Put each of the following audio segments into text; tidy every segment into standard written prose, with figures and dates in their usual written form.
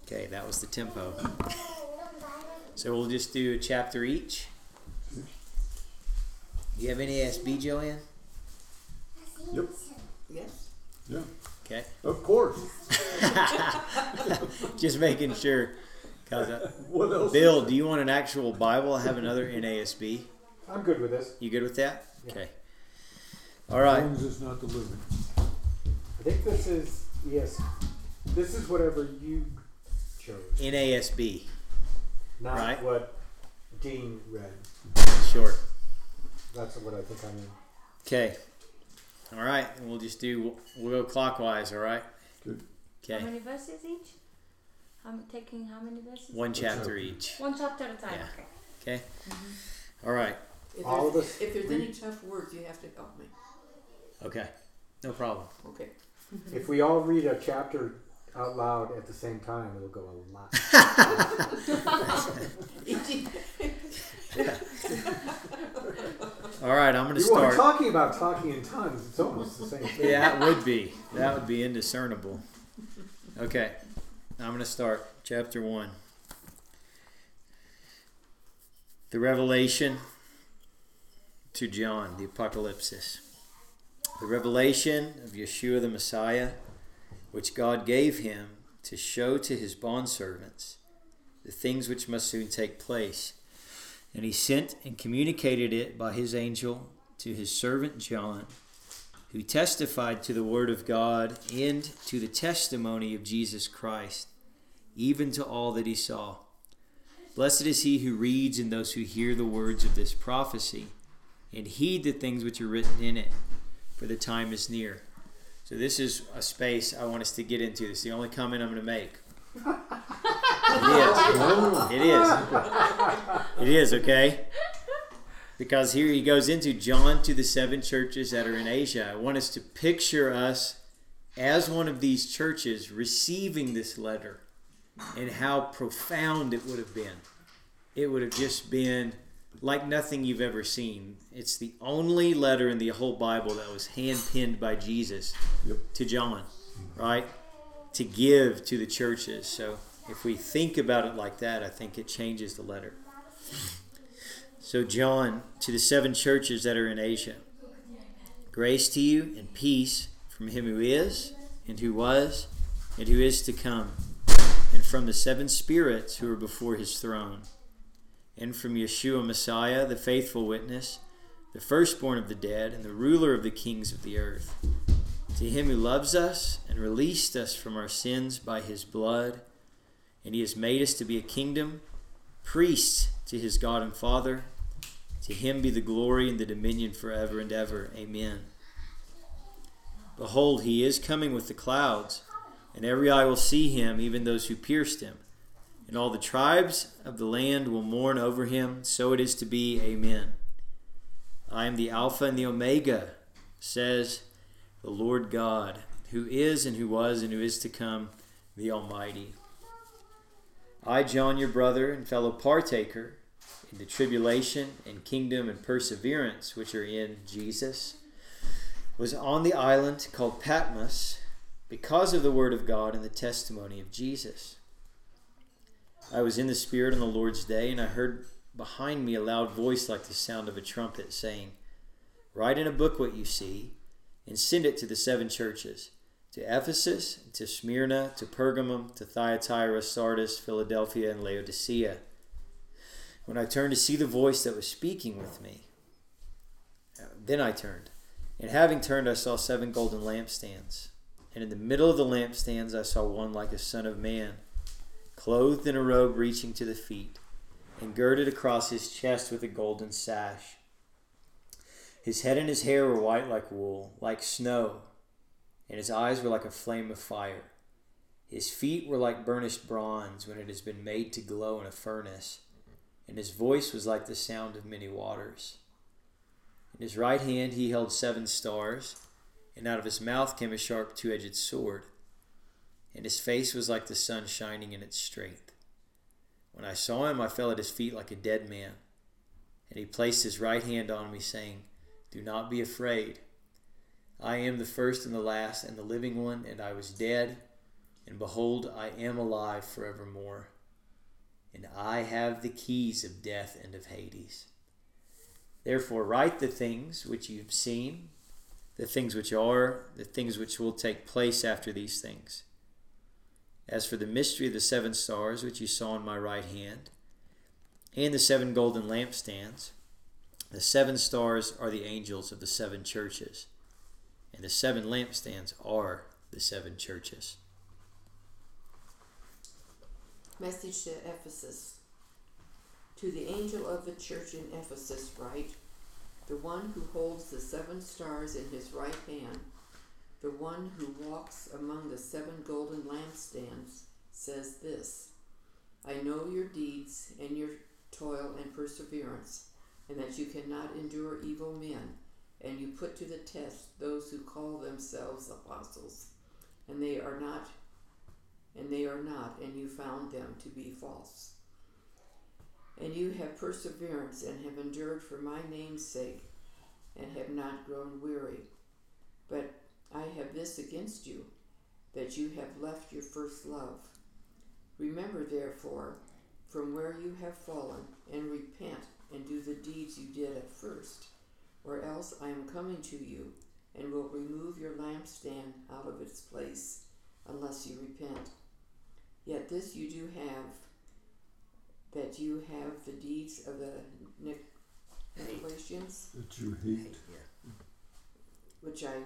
Okay, that was the tempo. So we'll just do a chapter each. Do you have NASB, Joanne? Yep. Yes. Yeah. Okay. Of course. Just making sure. What else? Bill, do you want an actual Bible? I have another NASB. I'm good with this. You good with that? Yeah. Okay. All right. As long as it's not the living. I think this is, yes, this is whatever you chose, NASB. not Right. what Dean read. Sure. That's what I think I'm in. Okay. All right. And we'll go clockwise, all right? Good. Okay. How many verses each? Taking how many verses? One chapter each. One chapter at a time. Yeah. Okay. Okay? All right. All of us If there's read- any tough words, you have to help me. Okay. No problem. Okay. If we all read a chapter out loud at the same time, it'll go a lot. All right. I'm going to We weren't start. talking about talking in tongues. It's almost the same thing. Yeah, it would be. That would be indiscernible. Okay. I'm going to start. Chapter 1. The revelation to John, the apocalypsis. The revelation of Yeshua the Messiah, which God gave him to show to his bondservants the things which must soon take place. And he sent and communicated it by his angel to his servant John, who testified to the word of God and to the testimony of Jesus Christ, even to all that he saw. Blessed is he who reads and those who hear the words of this prophecy, and heed the things which are written in it, for the time is near. So this is a space I want us to get into. This is the only comment I'm going to make. It is. It is, okay? Because here he goes into John to the 7 churches that are in Asia. I want us to picture us as one of these churches receiving this letter and how profound it would have been. It would have just been like nothing you've ever seen. It's the only letter in the whole Bible that was hand-penned by Jesus to John, right? To give to the churches. So if we think about it like that, I think it changes the letter. So John, to the 7 churches that are in Asia, grace to you and peace from him who is, and who was, and who is to come, and from the 7 spirits who are before his throne, and from Yeshua Messiah, the faithful witness, the firstborn of the dead, and the ruler of the kings of the earth. To him who loves us and released us from our sins by his blood, and he has made us to be a kingdom, priests to his God and Father. To him be the glory and the dominion forever and ever. Amen. Behold, he is coming with the clouds, and every eye will see him, even those who pierced him. And all the tribes of the land will mourn over him. So it is to be. Amen. I am the Alpha and the Omega, says the Lord God, who is and who was and who is to come, the Almighty. I, John, your brother and fellow partaker in the tribulation and kingdom and perseverance which are in Jesus, was on the island called Patmos because of the word of God and the testimony of Jesus. I was in the Spirit on the Lord's day, and I heard behind me a loud voice like the sound of a trumpet, saying, Write in a book what you see, and send it to the 7 churches, to Ephesus, to Smyrna, to Pergamum, to Thyatira, Sardis, Philadelphia, and Laodicea. When I turned to see the voice that was speaking with me, then I turned, and having turned I saw 7 golden lampstands, and in the middle of the lampstands I saw one like a son of man, clothed in a robe reaching to the feet, and girded across his chest with a golden sash. His head and his hair were white like wool, like snow, and his eyes were like a flame of fire. His feet were like burnished bronze when it has been made to glow in a furnace, and his voice was like the sound of many waters. In his right hand he held 7 stars, and out of his mouth came a sharp 2-edged sword, and his face was like the sun shining in its strength. When I saw him, I fell at his feet like a dead man, and he placed his right hand on me, saying, Do not be afraid. I am the first and the last and the living one, and I was dead, And behold, I am alive forevermore, and I have the keys of death and of Hades. Therefore write the things which you've seen, the things which are, the things which will take place after these things. As for the mystery of the 7 stars which you saw in my right hand, and the 7 golden lampstands, the 7 stars are the angels of the 7 churches, and the 7 lampstands are the 7 churches. Message to Ephesus. To the angel of the church in Ephesus write, the one who holds the 7 stars in his right hand, the one who walks among the 7 golden lampstands, says this: I know your deeds and your toil and perseverance, and that you cannot endure evil men, and you put to the test those who call themselves apostles, and they are not, and you found them to be false. And you have perseverance and have endured for my name's sake, and have not grown weary. But I have this against you, that you have left your first love. Remember, therefore, from where you have fallen, and repent, and do the deeds you did at first, or else I am coming to you, and will remove your lampstand out of its place, unless you repent. Yet this you do have, that you have the deeds of the Nicolaitans, That you hate. which I,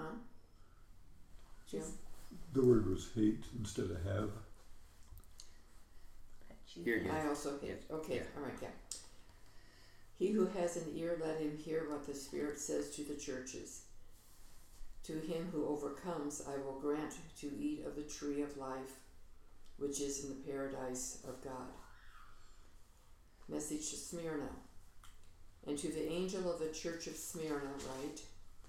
Jim? The word was hate instead of have. You're good. I also hate. Okay, Yeah. all right, yeah. He who has an ear, let him hear what the Spirit says to the churches. To him who overcomes, I will grant to eat of the tree of life, which is in the paradise of God. Message to Smyrna. And to the angel of the church of Smyrna write,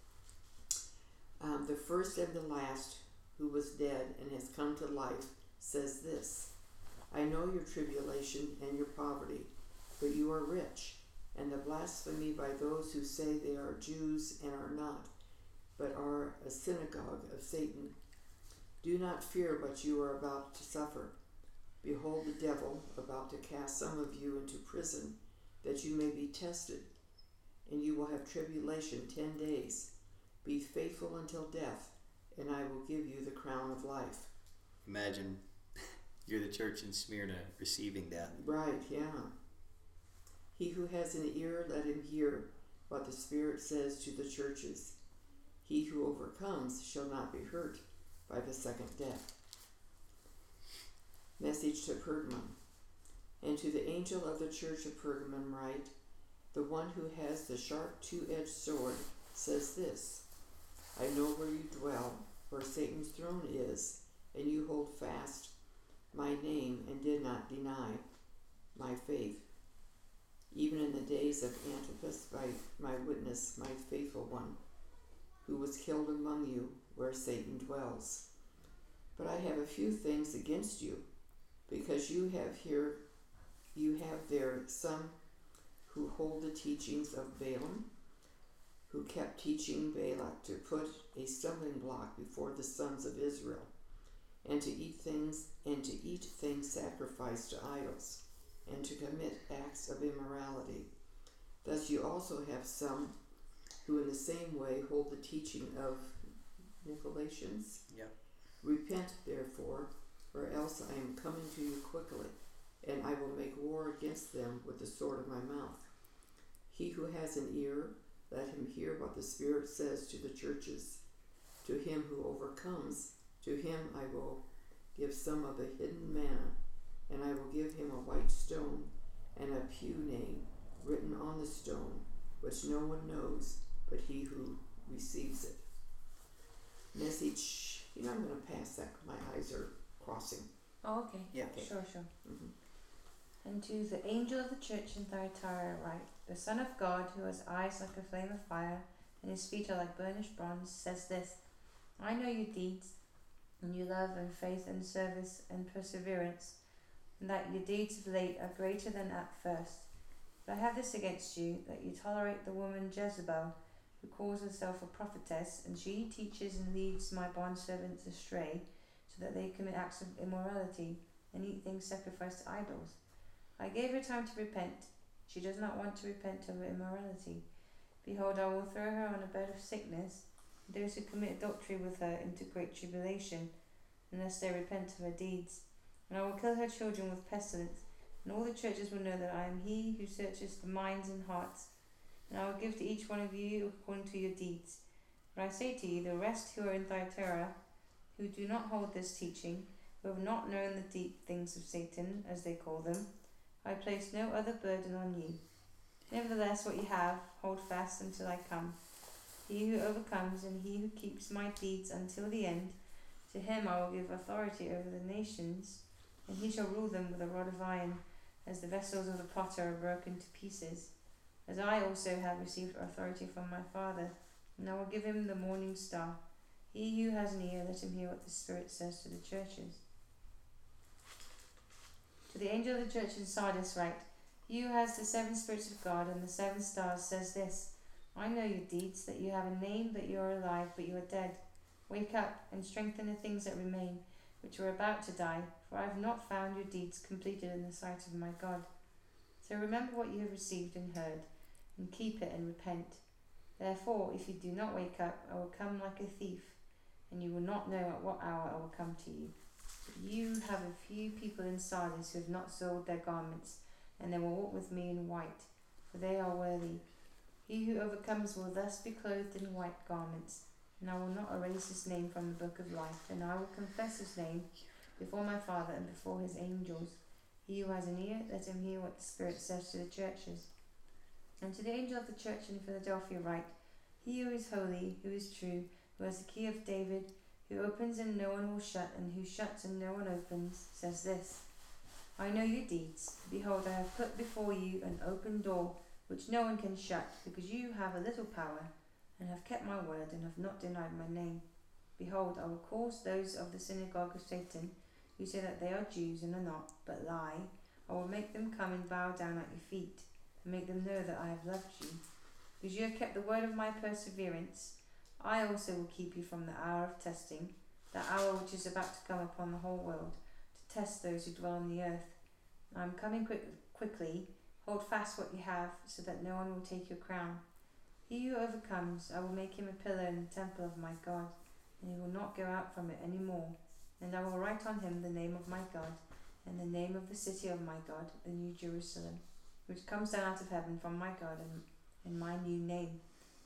the first and the last, who was dead and has come to life, says this: I know your tribulation and your poverty, but you are rich, and the blasphemy by those who say they are Jews and are not, but are a synagogue of Satan. Do not fear what you are about to suffer. Behold, the devil about to cast some of you into prison, that you may be tested, and you will have tribulation 10 days. Be faithful until death, and I will give you the crown of life. Imagine you're the church in Smyrna receiving that. Right, yeah. He who has an ear, let him hear what the Spirit says to the churches. He who overcomes shall not be hurt by the second death. Message to Pergamum. And to the angel of the church of Pergamum write, the one who has the sharp two-edged sword says this: I know where you dwell, where Satan's throne is, and you hold fast my name and did not deny my faith, even in the days of Antipas, by my witness, my faithful one, who was killed among you where Satan dwells. But I have a few things against you, because you have there some who hold the teachings of Balaam, who kept teaching Balak to put a stumbling block before the sons of Israel, and to eat things sacrificed to idols, and to commit acts of immorality. Thus you also have some who in the same way hold the teaching of Nicolaitans. Yep. Repent, therefore, or else I am coming to you quickly, and I will make war against them with the sword of my mouth. He who has an ear, let him hear what the Spirit says to the churches. To him who overcomes, to him I will give some of the hidden manna, and I will give him a white stone and a pew name written on the stone, which no one knows but he who receives it. Message, I'm going to pass that, my eyes are crossing. Oh, okay. Yeah. Okay. Sure. Mhm. And to the angel of the church in Thyatira write, the Son of God, who has eyes like a flame of fire, and his feet are like burnished bronze, says this: I know your deeds, and your love and faith and service and perseverance, and that your deeds of late are greater than at first. But I have this against you, that you tolerate the woman Jezebel, who calls herself a prophetess, and she teaches and leads my bondservants astray, so that they commit acts of immorality and eat things sacrificed to idols. I gave her time to repent. She does not want to repent of her immorality. Behold, I will throw her on a bed of sickness, and those who commit adultery with her into great tribulation, unless they repent of her deeds. And I will kill her children with pestilence, and all the churches will know that I am he who searches the minds and hearts. And I will give to each one of you according to your deeds. But I say to you, the rest who are in Thyatira, who do not hold this teaching, who have not known the deep things of Satan, as they call them, I place no other burden on you. Nevertheless, what you have, hold fast until I come. He who overcomes and he who keeps my deeds until the end, to him I will give authority over the nations, and he shall rule them with a rod of iron, as the vessels of the potter are broken to pieces. As I also have received authority from my Father, and I will give him the morning star. He who has an ear, let him hear what the Spirit says to the churches. To the angel of the church in Sardis write, He who has the 7 spirits of God and the 7 stars says this, I know your deeds, that you have a name, but you are alive, but you are dead. Wake up and strengthen the things that remain, which are about to die, for I have not found your deeds completed in the sight of my God. So remember what you have received and heard, and keep it and repent. Therefore, if you do not wake up, I will come like a thief, and you will not know at what hour I will come to you. But you have a few people in Sardis who have not sold their garments, and they will walk with me in white, for they are worthy. He who overcomes will thus be clothed in white garments, and I will not erase his name from the book of life, and I will confess his name before my Father and before his angels. He who has an ear, let him hear what the Spirit says to the churches. And to the angel of the church in Philadelphia write, He who is holy, who is true, who has the key of David, who opens and no one will shut, and who shuts and no one opens, says this, I know your deeds. Behold, I have put before you an open door, which no one can shut, because you have a little power, and have kept my word, and have not denied my name. Behold, I will cause those of the synagogue of Satan, who say that they are Jews and are not, but lie, I will make them come and bow down at your feet, and make them know that I have loved you. Because you have kept the word of my perseverance, I also will keep you from the hour of testing, that hour which is about to come upon the whole world, to test those who dwell on the earth. I am coming quickly. Hold fast what you have, so that no one will take your crown. He who overcomes, I will make him a pillar in the temple of my God, and he will not go out from it any more. And I will write on him the name of my God, and the name of the city of my God, the New Jerusalem, which comes down out of heaven from my God, and my new name.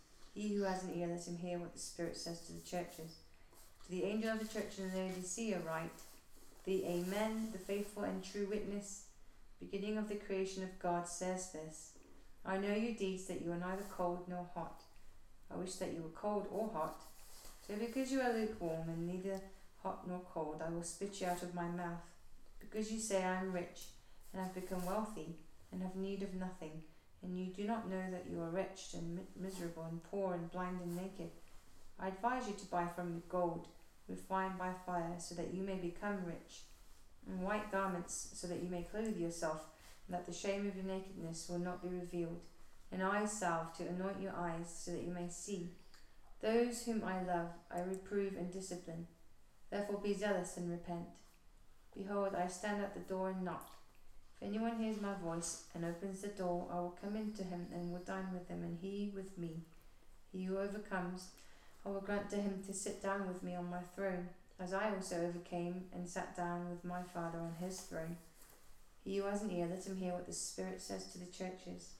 He who has an ear, let him hear what the Spirit says to the churches. To the angel of the church in Laodicea write, The Amen, the faithful and true witness, beginning of the creation of God, says this, I know your deeds, that you are neither cold nor hot. I wish that you were cold or hot. So because you are lukewarm and neither hot nor cold, I will spit you out of my mouth. Because you say I am rich, and have become wealthy, and have need of nothing, and you do not know that you are wretched and miserable and poor and blind and naked. I advise you to buy from me gold, refined by fire, so that you may become rich, and white garments, so that you may clothe yourself, and that the shame of your nakedness will not be revealed, and eye salve to anoint your eyes, so that you may see. Those whom I love I reprove and discipline. Therefore be zealous and repent. Behold, I stand at the door and knock. If anyone hears my voice and opens the door, I will come in to him and will dine with him, and he with me. He who overcomes, I will grant to him to sit down with me on my throne, as I also overcame and sat down with my Father on his throne. He who has an ear, let him hear what the Spirit says to the churches.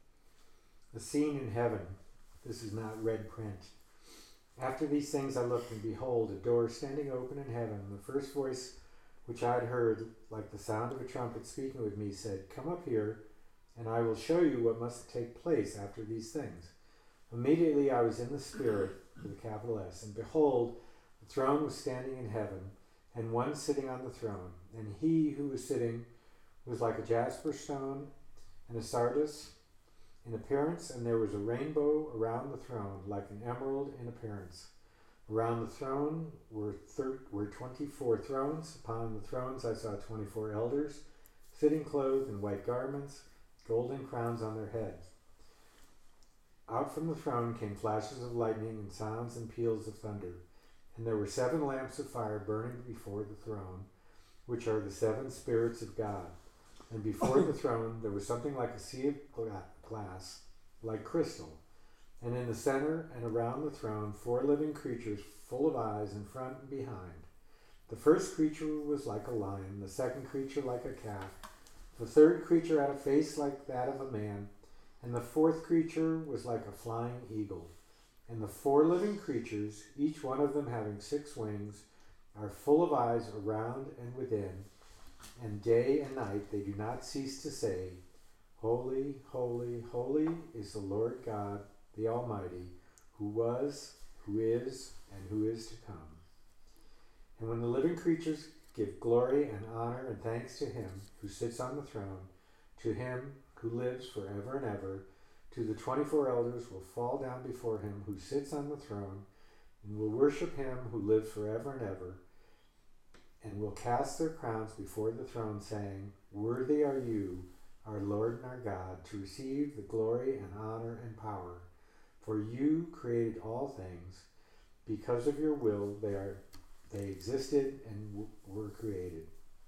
A scene in heaven. This is not red print. After these things I looked, and behold, a door standing open in heaven. The first voice which I had heard, like the sound of a trumpet speaking with me, said, Come up here, and I will show you what must take place after these things. Immediately I was in the Spirit, with a capital S, and behold, the throne was standing in heaven, and one sitting on the throne. And he who was sitting was like a jasper stone and a sardius in appearance, and there was a rainbow around the throne, like an emerald in appearance. Around the throne were 24 thrones. Upon the thrones I saw 24 elders, sitting clothed in white garments, golden crowns on their heads. Out from the throne came flashes of lightning and sounds and peals of thunder. And there were 7 lamps of fire burning before the throne, which are the 7 spirits of God. And before the throne there was something like a sea of glass, like crystal. And in the center and around the throne 4 living creatures full of eyes in front and behind. The first creature was like a lion, the second creature like a calf, the third creature had a face like that of a man, and the fourth creature was like a flying eagle. And the 4 living creatures, each one of them having 6 wings, are full of eyes around and within, and day and night they do not cease to say, Holy, holy, holy is the Lord God, the Almighty, who was, who is, and who is to come. And when the living creatures give glory and honor and thanks to him who sits on the throne, to him who lives forever and ever, to the 24 elders will fall down before him who sits on the throne, and will worship him who lives forever and ever, and will cast their crowns before the throne, saying, Worthy are you, our Lord and our God, to receive the glory and honor and power. For you created all things. Because of your will they existed and were created.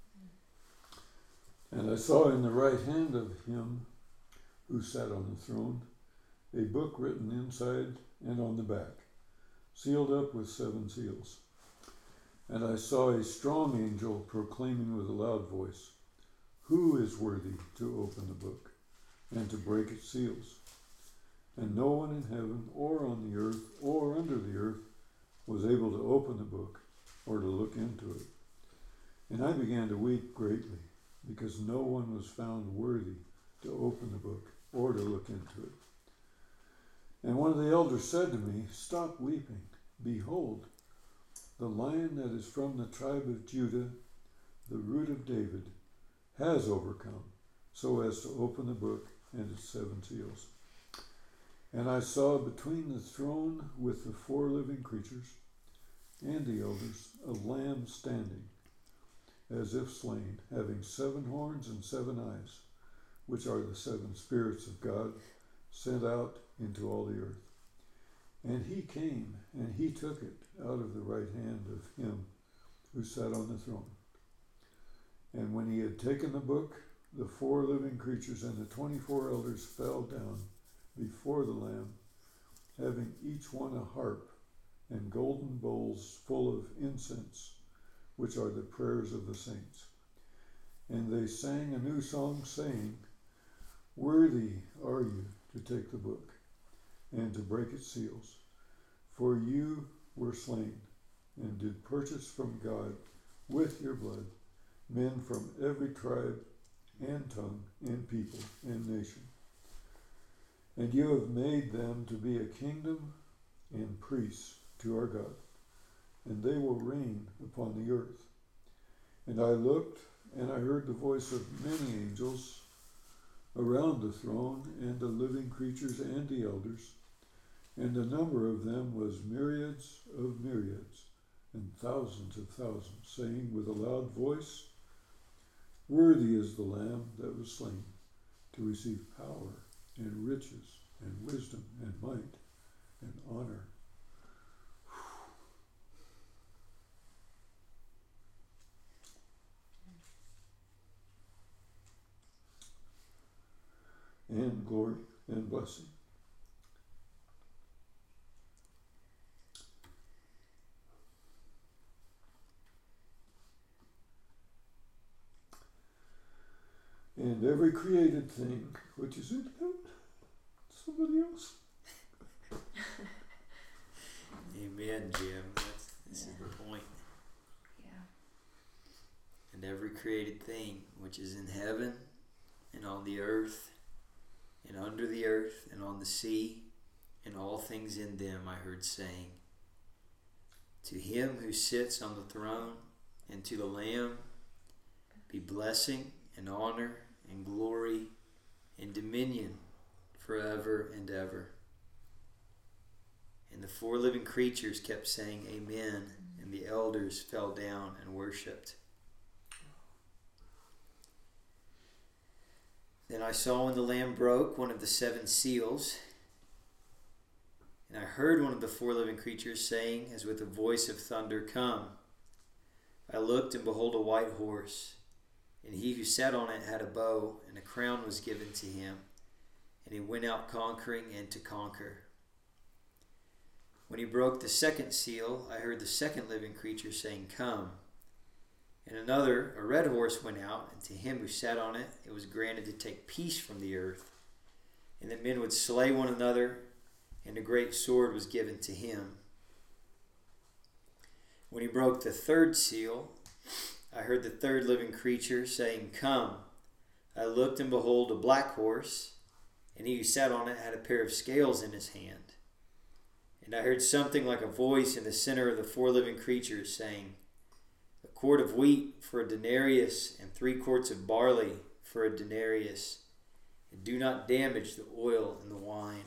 And I saw in the right hand of him who sat on the throne a book written inside and on the back, sealed up with 7 seals. And I saw a strong angel proclaiming with a loud voice, Who is worthy to open the book and to break its seals? And no one in heaven or on the earth or under the earth was able to open the book or to look into it. And I began to weep greatly, because no one was found worthy to open the book or to look into it. And one of the elders said to me, Stop weeping. Behold, the Lion that is from the tribe of Judah, the root of David, has overcome, so as to open the book and its 7 seals. And I saw between the throne with the 4 living creatures and the elders a lamb standing, as if slain, having 7 horns and 7 eyes, which are the 7 spirits of God sent out into all the earth. And he came, and he took it out of the right hand of him who sat on the throne. And when he had taken the book, the 4 living creatures and the 24 elders fell down before the Lamb, having each one a harp and golden bowls full of incense, which are the prayers of the saints. And they sang a new song, saying, Worthy are you to take the book and to break its seals, for you were slain and did purchase from God with your blood men from every tribe and tongue and people and nation. And you have made them to be a kingdom and priests to our God, and they will reign upon the earth. And I looked, and I heard the voice of many angels around the throne, and the living creatures and the elders, and the number of them was myriads of myriads, and thousands of thousands, saying with a loud voice, Worthy is the Lamb that was slain to receive power and riches and wisdom and might and honor. And glory and blessing. And every created thing which is in heaven. Somebody else. Amen, Jim. This is the point. Yeah. And every created thing which is in heaven and on the earth and under the earth and on the sea and all things in them, I heard saying, To him who sits on the throne and to the Lamb be blessing and honor and glory and dominion forever and ever. And the 4 living creatures kept saying, Amen, and the elders fell down and worshipped. Then I saw when the Lamb broke one of the 7 seals, And I heard one of the 4 living creatures saying, as with a voice of thunder, "Come." I looked, and behold, a white horse. And he who sat on it had a bow, and a crown was given to him. And he went out conquering and to conquer. When he broke the 2nd seal, I heard the 2nd living creature saying, "Come." And another, a red horse, went out, and to him who sat on it, it was granted to take peace from the earth, and that men would slay one another, and a great sword was given to him. When he broke the 3rd seal, I heard the 3rd living creature saying, "Come." I looked, and behold, a black horse, and he who sat on it had a pair of scales in his hand. And I heard something like a voice in the center of the 4 living creatures saying, "A quart of wheat for a denarius, and 3 quarts of barley for a denarius, and do not damage the oil and the wine."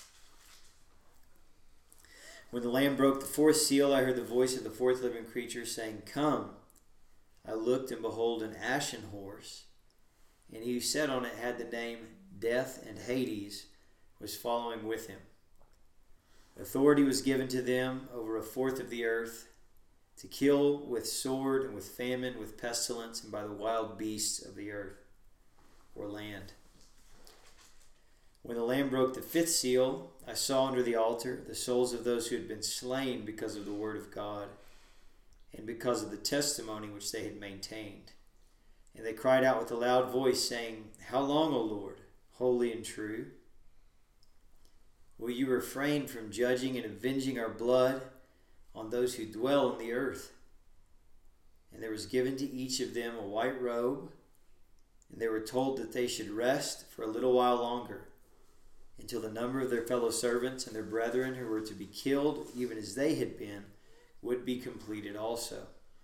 When the Lamb broke the 4th seal, I heard the voice of the 4th living creature saying, "Come." I looked, and behold, an ashen horse, and he who sat on it had the name Death, and Hades was following with him. Authority was given to them over 1/4 of the earth, to kill with sword and with famine, with pestilence, and by the wild beasts of the earth, or land. When the Lamb broke the 5th seal, I saw under the altar the souls of those who had been slain because of the word of God and because of the testimony which they had maintained. And they cried out with a loud voice, saying, "How long, O Lord, holy and true? Will you refrain from judging and avenging our blood on those who dwell on the earth?" And there was given to each of them a white robe, and they were told that they should rest for a little while longer, until the number of their fellow servants and their brethren who were to be killed, even as they had been, would be completed also.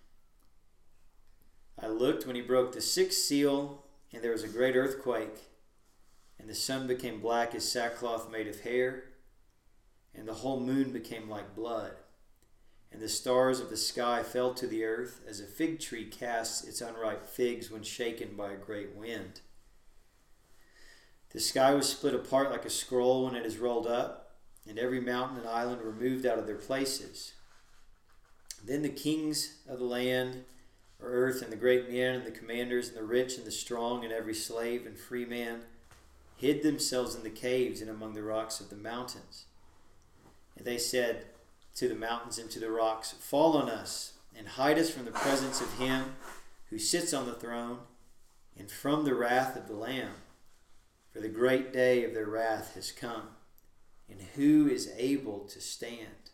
I looked when he broke the 6th seal, and there was a great earthquake, and the sun became black as sackcloth made of hair, and the whole moon became like blood, and the stars of the sky fell to the earth, as a fig tree casts its unripe figs when shaken by a great wind. The sky was split apart like a scroll when it is rolled up, and every mountain and island were moved out of their places. Then the kings of the land or earth, and the great men, and the commanders, and the rich, and the strong, and every slave and free man, hid themselves in the caves and among the rocks of the mountains. And they said to the mountains and to the rocks, "Fall on us, and hide us from the presence of him who sits on the throne, and from the wrath of the Lamb. For the great day of their wrath has come, and who is able to stand?"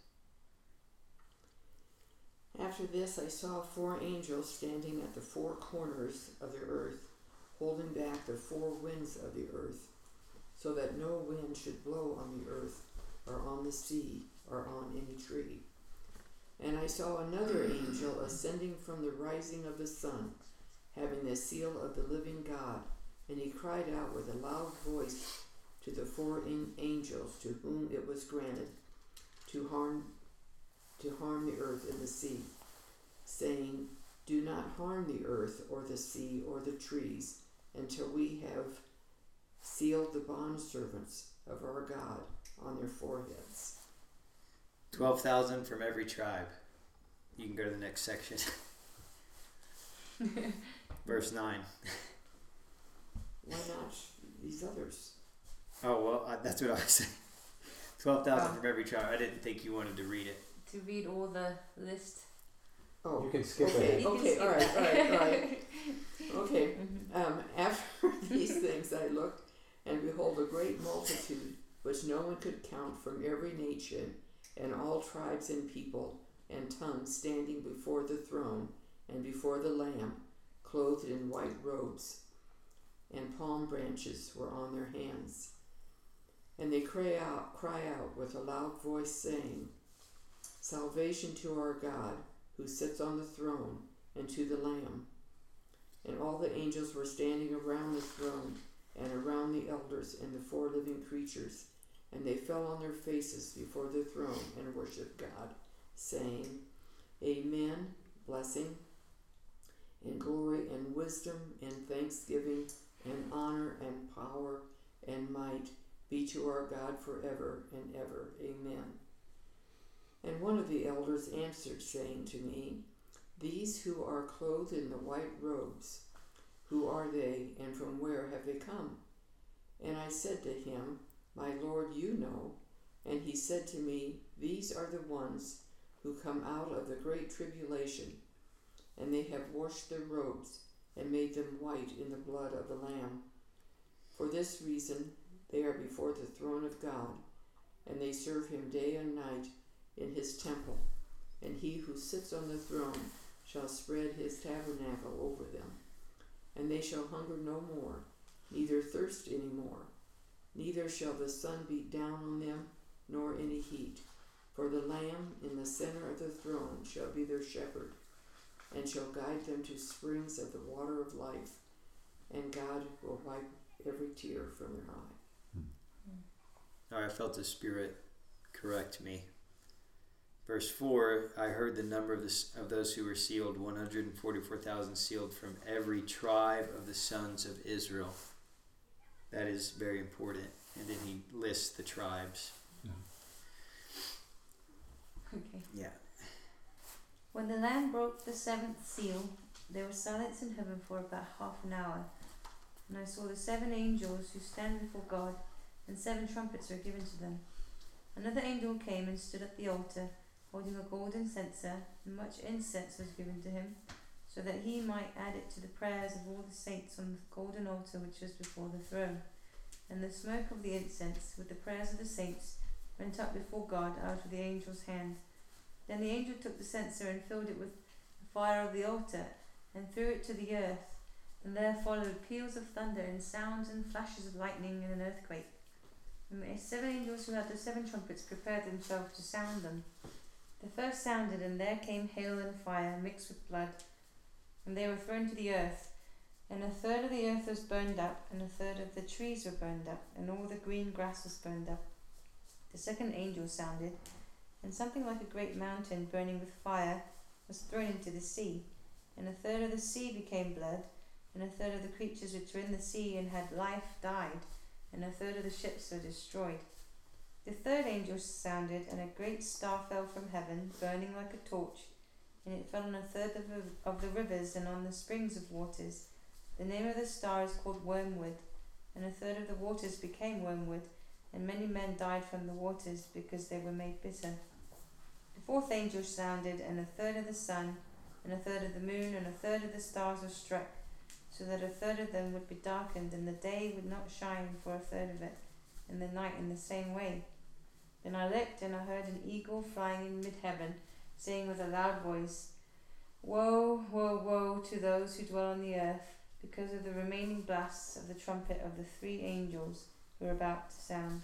After this I saw 4 angels standing at the 4 corners of the earth, holding back the 4 winds of the earth, so that no wind should blow on the earth, or on the sea, or on any tree. And I saw another angel ascending from the rising of the sun, having the seal of the living God, and he cried out with a loud voice to the 4 angels to whom it was granted to harm the earth and the sea, saying, "Do not harm the earth or the sea or the trees until we have sealed the bondservants of our God on their foreheads." 12,000 from every tribe. You can go to the next section. Verse 9. Why not these others? Oh, well, that's what I was saying. 12,000 from every tribe. I didn't think you wanted to read it. To read all the list. Oh, You can skip okay, ahead. okay, all right. Okay, after these things I looked, and behold, a great multitude, which no one could count, from every nation, and all tribes and people, and tongues, standing before the throne, and before the Lamb, clothed in white robes, and palm branches were on their hands. And they cry out with a loud voice, saying, "Salvation to our God, who sits on the throne, and to the Lamb." And all the angels were standing around the throne, and around the elders and the 4 living creatures, and they fell on their faces before the throne and worshipped God, saying, "Amen, blessing, and glory, and wisdom, and thanksgiving, and honor, and power, and might be to our God forever and ever. Amen. And one of the elders answered, saying to me, These who are clothed in the white robes, who are they, and from where have they come? And I said to him, My Lord, you know. And he said to me, These are the ones who come out of the great tribulation, and they have washed their robes and made them white in the blood of the Lamb. For this reason they are before the throne of God, and they serve him day and night in his temple, and he who sits on the throne shall spread his tabernacle over them. And they shall hunger no more, neither thirst any more, neither shall the sun beat down on them, nor any heat. For the Lamb in the center of the throne shall be their shepherd, and shall guide them to springs of the water of life, and God will wipe every tear from their eye. I felt the Spirit correct me. Verse 4, I heard the number of those who were sealed, 144,000 sealed from every tribe of the sons of Israel. That is very important. And then he lists the tribes. Okay. Yeah. When the Lamb broke the seventh seal, there was silence in heaven for about half an hour. And I saw the 7 angels who stand before God, and 7 trumpets were given to them. Another angel came and stood at the altar, holding a golden censer, and much incense was given to him, so that he might add it to the prayers of all the saints on the golden altar which was before the throne. And the smoke of the incense, with the prayers of the saints, went up before God out of the angel's hand. Then the angel took the censer and filled it with the fire of the altar, and threw it to the earth. And there followed peals of thunder, and sounds and flashes of lightning, and an earthquake. And the 7 angels who had the 7 trumpets prepared themselves to sound them. The first sounded, and there came hail and fire mixed with blood, and they were thrown to the earth. And a third of the earth was burned up, and a third of the trees were burned up, and all the green grass was burned up. The second angel sounded, and something like a great mountain burning with fire was thrown into the sea. And a third of the sea became blood, and a third of the creatures which were in the sea and had life died, and a third of the ships were destroyed. The third angel sounded, and a great star fell from heaven, burning like a torch, and it fell on a third of the rivers and on the springs of waters. The name of the star is called Wormwood, and a third of the waters became wormwood, and many men died from the waters because they were made bitter. The fourth angel sounded, and a third of the sun, and a third of the moon, and a third of the stars were struck, so that a third of them would be darkened, and the day would not shine for a third of it, and the night in the same way. Then I looked, and I heard an eagle flying in mid-heaven, saying with a loud voice, Woe, woe, woe to those who dwell on the earth, because of the remaining blasts of the trumpet of the 3 angels who are about to sound.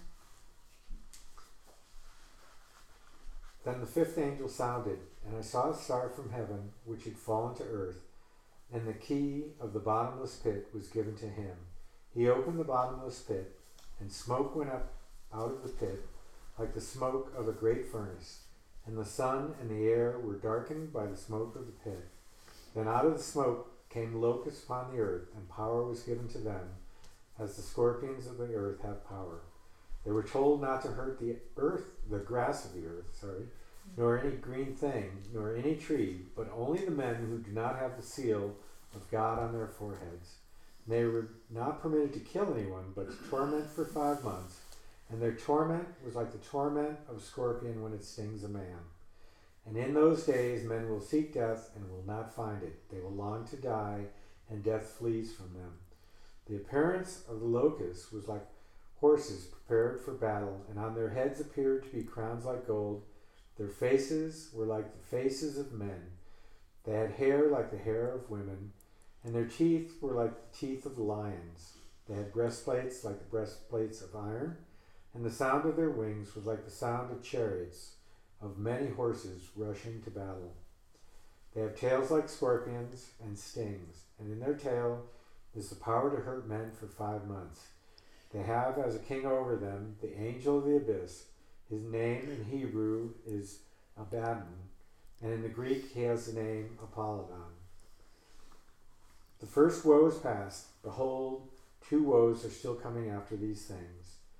Then the 5th angel sounded, and I saw a star from heaven, which had fallen to earth, and the key of the bottomless pit was given to him. He opened the bottomless pit, and smoke went up out of the pit, like the smoke of a great furnace, and the sun and the air were darkened by the smoke of the pit. Then out of the smoke came locusts upon the earth, and power was given to them, as the scorpions of the earth have power. They were told not to hurt the grass of the earth, nor any green thing, nor any tree, but only the men who do not have the seal of God on their foreheads. And they were not permitted to kill anyone, but to torment for 5 months. And their torment was like the torment of a scorpion when it stings a man. And in those days men will seek death and will not find it. They will long to die, and death flees from them. The appearance of the locusts was like horses prepared for battle, and on their heads appeared to be crowns like gold. Their faces were like the faces of men. They had hair like the hair of women, and their teeth were like the teeth of lions. They had breastplates like the breastplates of iron, and the sound of their wings was like the sound of chariots, of many horses rushing to battle. They have tails like scorpions and stings, and in their tail is the power to hurt men for 5 months. They have as a king over them the angel of the abyss. His name in Hebrew is Abaddon, and in the Greek he has the name Apollyon. The first woe is past. Behold, 2 woes are still coming after these things.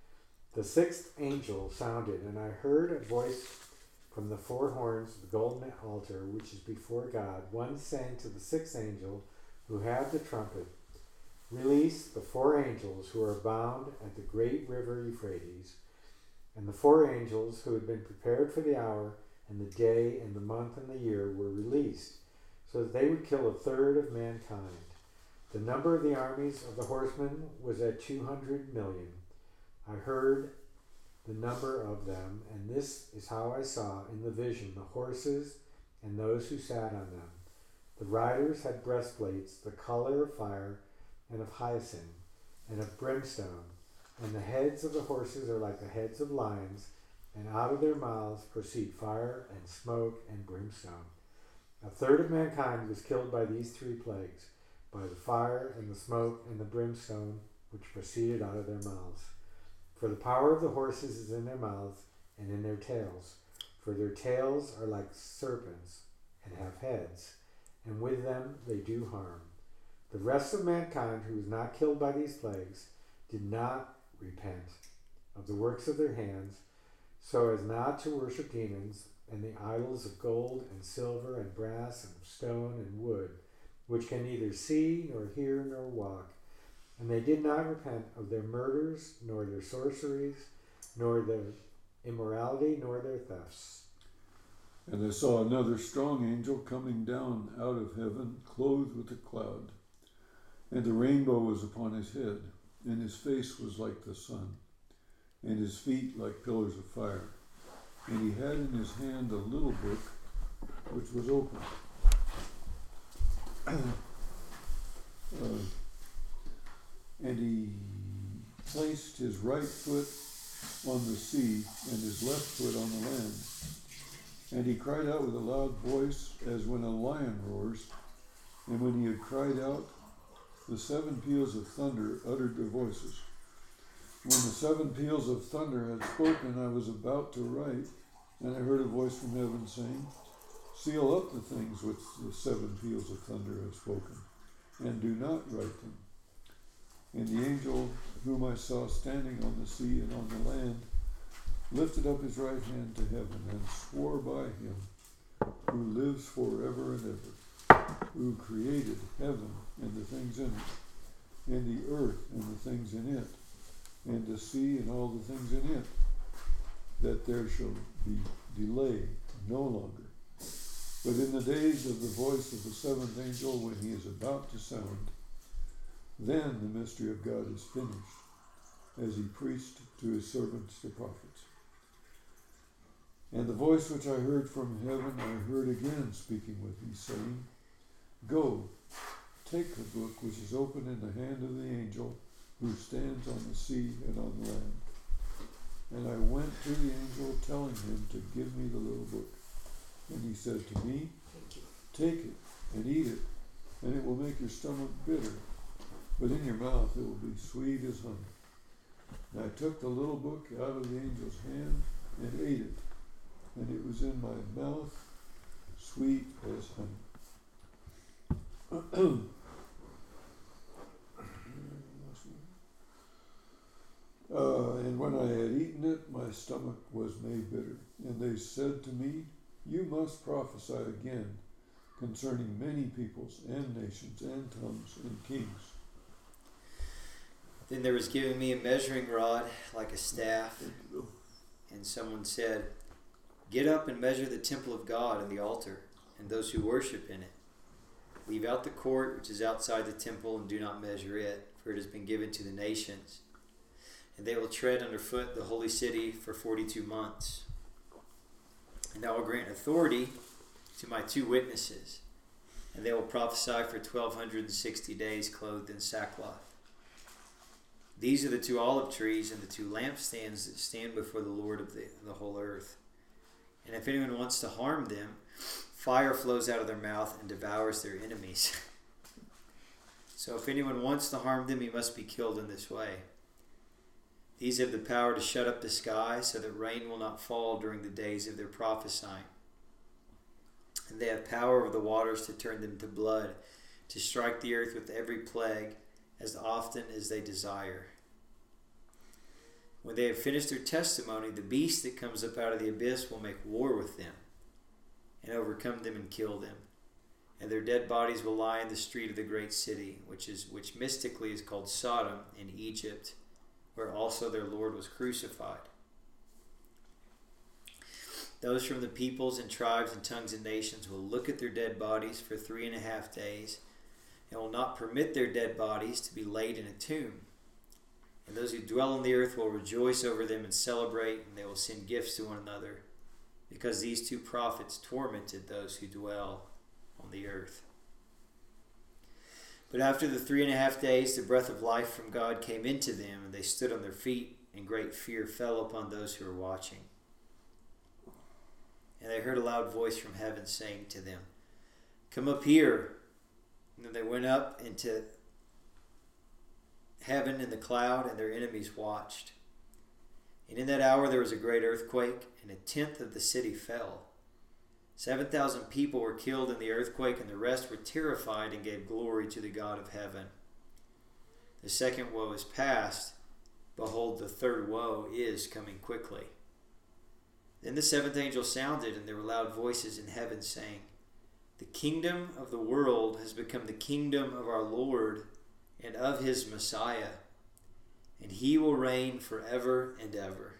The sixth angel sounded, and I heard a voice from the four horns of the golden altar which is before God, one saying to the sixth angel who had the trumpet, "Release the four angels who are bound at the great river Euphrates." And the four angels who had been prepared for the hour and the day and the month and the year were released, so that they would kill a third of mankind. The number of the armies of the horsemen was at 200 million. I heard the number of them, and this is how I saw in the vision the horses and those who sat on them. The riders had breastplates the color of fire and of hyacinth and of brimstone, and the heads of the horses are like the heads of lions, and out of their mouths proceed fire and smoke and brimstone. A third of mankind was killed by these three plagues, by the fire and the smoke and the brimstone which proceeded out of their mouths. For the power of the horses is in their mouths and in their tails, for their tails are like serpents and have heads, and with them they do harm. The rest of mankind who was not killed by these plagues did not repent of the works of their hands, so as not to worship demons and the idols of gold and silver and brass and of stone and wood, which can neither see nor hear nor walk. And they did not repent of their murders, nor their sorceries, nor their immorality, nor their thefts. And I saw another strong angel coming down out of heaven, clothed with a cloud. And the rainbow was upon his head, and his face was like the sun, and his feet like pillars of fire. And he had in his hand a little book, which was open. And he placed his right foot on the sea and his left foot on the land. And he cried out with a loud voice as when a lion roars. And when he had cried out, the seven peals of thunder uttered their voices. When the seven peals of thunder had spoken, I was about to write, and I heard a voice from heaven saying, "Seal up the things which the seven peals of thunder have spoken, and do not write them." And the angel whom I saw standing on the sea and on the land lifted up his right hand to heaven and swore by him who lives forever and ever, who created heaven and the things in it, and the earth and the things in it, and the sea and all the things in it, that there shall be delay no longer. But in the days of the voice of the seventh angel, when he is about to sound, then the mystery of God is finished, as he preached to his servants the prophets. And the voice which I heard from heaven, I heard again speaking with me, saying, "Go, take the book which is open in the hand of the angel who stands on the sea and on the land." And I went to the angel, telling him to give me the little book. And he said to me, "Take it and eat it, and it will make your stomach bitter, but in your mouth it will be sweet as honey." And I took the little book out of the angel's hand and ate it, and it was in my mouth sweet as honey. And when I had eaten it, my stomach was made bitter. And they said to me, "You must prophesy again concerning many peoples and nations and tongues and kings." Then there was given me a measuring rod like a staff, and someone said, "Get up and measure the temple of God and the altar, and those who worship in it. Leave out the court which is outside the temple, and do not measure it, for it has been given to the nations. And they will tread underfoot the holy city for 42 months. And I will grant authority to my 2 witnesses, and they will prophesy for 1260 days clothed in sackcloth. These are the 2 olive trees and the 2 lampstands that stand before the Lord of the whole earth. And if anyone wants to harm them, fire flows out of their mouth and devours their enemies. So if anyone wants to harm them, he must be killed in this way. These have the power to shut up the sky so that rain will not fall during the days of their prophesying. And they have power over the waters to turn them to blood, to strike the earth with every plague as often as they desire. When they have finished their testimony, the beast that comes up out of the abyss will make war with them and overcome them and kill them. And their dead bodies will lie in the street of the great city, which mystically is called Sodom in Egypt, where also their Lord was crucified. Those from the peoples and tribes and tongues and nations will look at their dead bodies for 3.5 days and will not permit their dead bodies to be laid in a tomb. And those who dwell on the earth will rejoice over them and celebrate, and they will send gifts to one another, because these two prophets tormented those who dwell on the earth. But after the 3.5 days, the breath of life from God came into them, and they stood on their feet, and great fear fell upon those who were watching. And they heard a loud voice from heaven saying to them, "Come up here." And then they went up into heaven in the cloud, and their enemies watched. And in that hour there was a great earthquake, and 1/10 of the city fell. 7,000 people were killed in the earthquake, and the rest were terrified and gave glory to the God of heaven. The second woe is past. Behold, the third woe is coming quickly. Then the seventh angel sounded, and there were loud voices in heaven saying, "The kingdom of the world has become the kingdom of our Lord and of his Messiah, and he will reign forever and ever."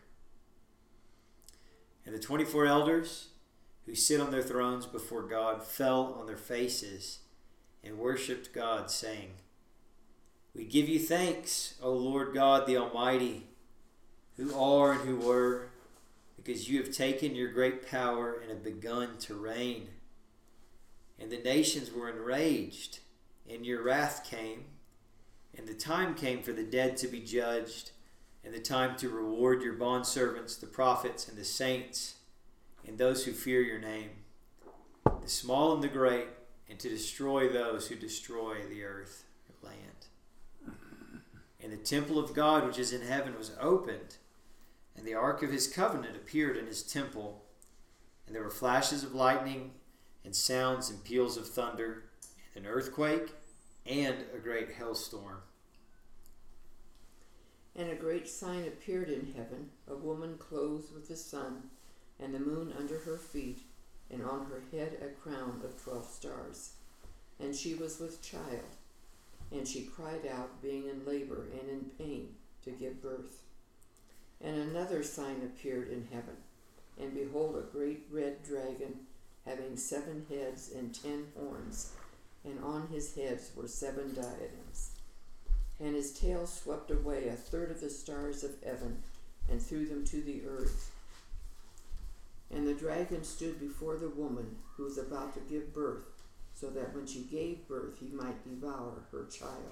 And the 24 elders who sit on their thrones before God fell on their faces and worshipped God, saying, "We give you thanks, O Lord God the Almighty, who are and who were, because you have taken your great power and have begun to reign. And the nations were enraged, and your wrath came, and the time came for the dead to be judged, and the time to reward your bondservants, the prophets and the saints, and those who fear your name, the small and the great, and to destroy those who destroy the earth or land. And the temple of God which is in heaven was opened, and the ark of his covenant appeared in his temple, and there were flashes of lightning, and sounds and peals of thunder, and an earthquake, and a great hailstorm. And a great sign appeared in heaven, a woman clothed with the sun, and the moon under her feet, and on her head a crown of 12 stars. And she was with child, and she cried out, being in labor and in pain, to give birth. And another sign appeared in heaven, and behold, a great red dragon, having 7 heads and 10 horns, and on his heads were 7 diadems. And his tail swept away 1/3 of the stars of heaven, and threw them to the earth. And the dragon stood before the woman who was about to give birth, so that when she gave birth he might devour her child.